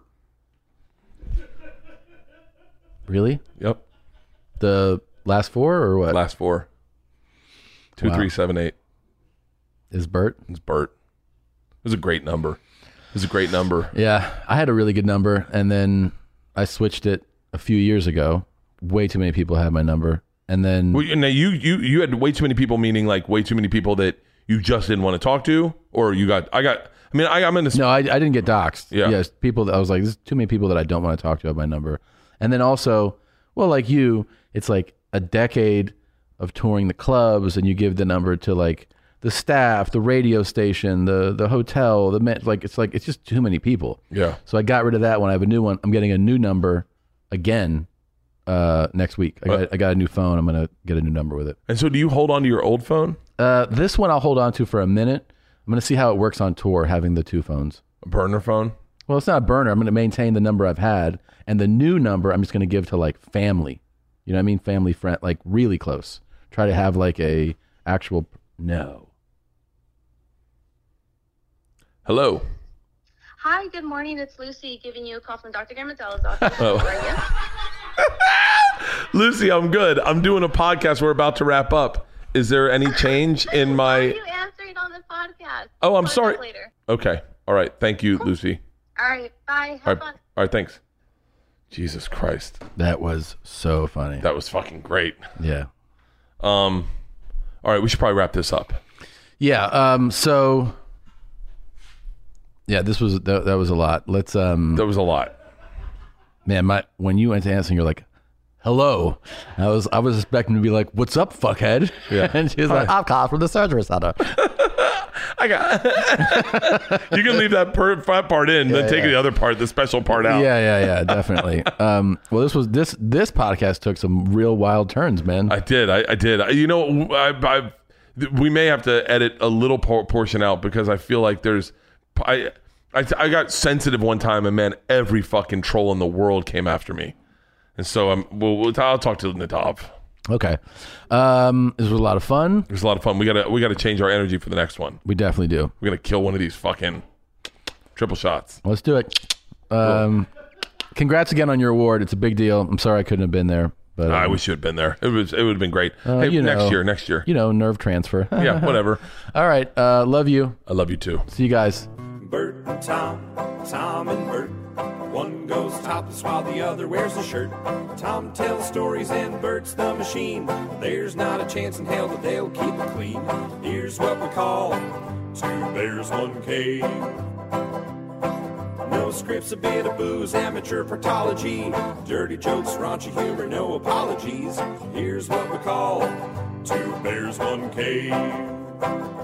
Really? Yep. The last four or what? Last four. Two, Wow. three, seven, eight. Is Bert? It's Bert. It was a great number. It was a great number. Yeah. I had a really good number, and then I switched it a few years ago. Way too many people had my number. And then Well, now you, you, you had way too many people, meaning like way too many people that you just didn't want to talk to, or you got, I got, I mean, I, I'm in this. No, I, I didn't get doxxed. Yeah. Yes. People that I was like, there's too many people that I don't want to talk to have my number. And then also, well, like you, it's like a decade of touring the clubs, and you give the number to like the staff, the radio station, the the hotel, the men, like it's like it's just too many people. Yeah. So I got rid of that when I have a new one. I'm getting a new number again uh, next week. I got, I got a new phone. I'm gonna get a new number with it. And so, do you hold on to your old phone? Uh, this one I'll hold on to for a minute. I'm gonna see how it works on tour having the two phones. A burner phone? Well, it's not a burner. I'm gonna maintain the number I've had, and the new number I'm just gonna give to like family. You know what I mean? Family, friend, like really close. Try to have like a actual no. Hello. Hi, good morning. It's Lucy giving you a call from Doctor Gamadella's office. Oh. How are you? Lucy, I'm good. I'm doing a podcast. We're about to wrap up. Is there any change in Why are my... you answering on the podcast? Oh, I'm Call sorry. back Later. Okay. All right. Thank you, Lucy. All right. Bye. All Have right. fun. All right. Thanks. Jesus Christ. That was so funny. That was fucking great. Yeah. Um. All right. We should probably wrap this up. Yeah. Um. So. Yeah. This was that, that was a lot. Let's. Um. That was a lot. Man, my when you went to answer, you're like, "Hello." I was I was expecting to be like, "What's up, fuckhead?" Yeah. And she's like, "I'm calling from the surgery center." I got. You can leave that per, part in, Yeah, then take yeah. the other part, the special part out. Yeah, yeah, yeah, definitely. um, well, this was this this podcast took some real wild turns, man. I did. I, I did. I, you know, I, I we may have to edit a little por- portion out because I feel like there's. I, I I got sensitive one time, and man, every fucking troll in the world came after me, and so I'm. Well, we'll I'll talk to Nadav. Okay. Um, this was a lot of fun. It was a lot of fun. We gotta we gotta change our energy for the next one. We definitely do. We gotta kill one of these fucking triple shots. Let's do it. Um, congrats again on your award. It's a big deal. I'm sorry I couldn't have been there, but I um, wish you had been there. It was it would have been great. uh, hey, you next know, year, next year. You know, nerve transfer. Yeah, whatever. All right. Uh, love you. I love you too. See you guys. Bert and Tom, Tom and Bert. One goes topless while the other wears a shirt. Tom tells stories and Bert's the machine. There's not a chance in hell that they'll keep it clean. Here's what we call two bears, one cave. No scripts, a bit of booze, amateur partology. Dirty jokes, raunchy humor, no apologies. Here's what we call two bears, one cave.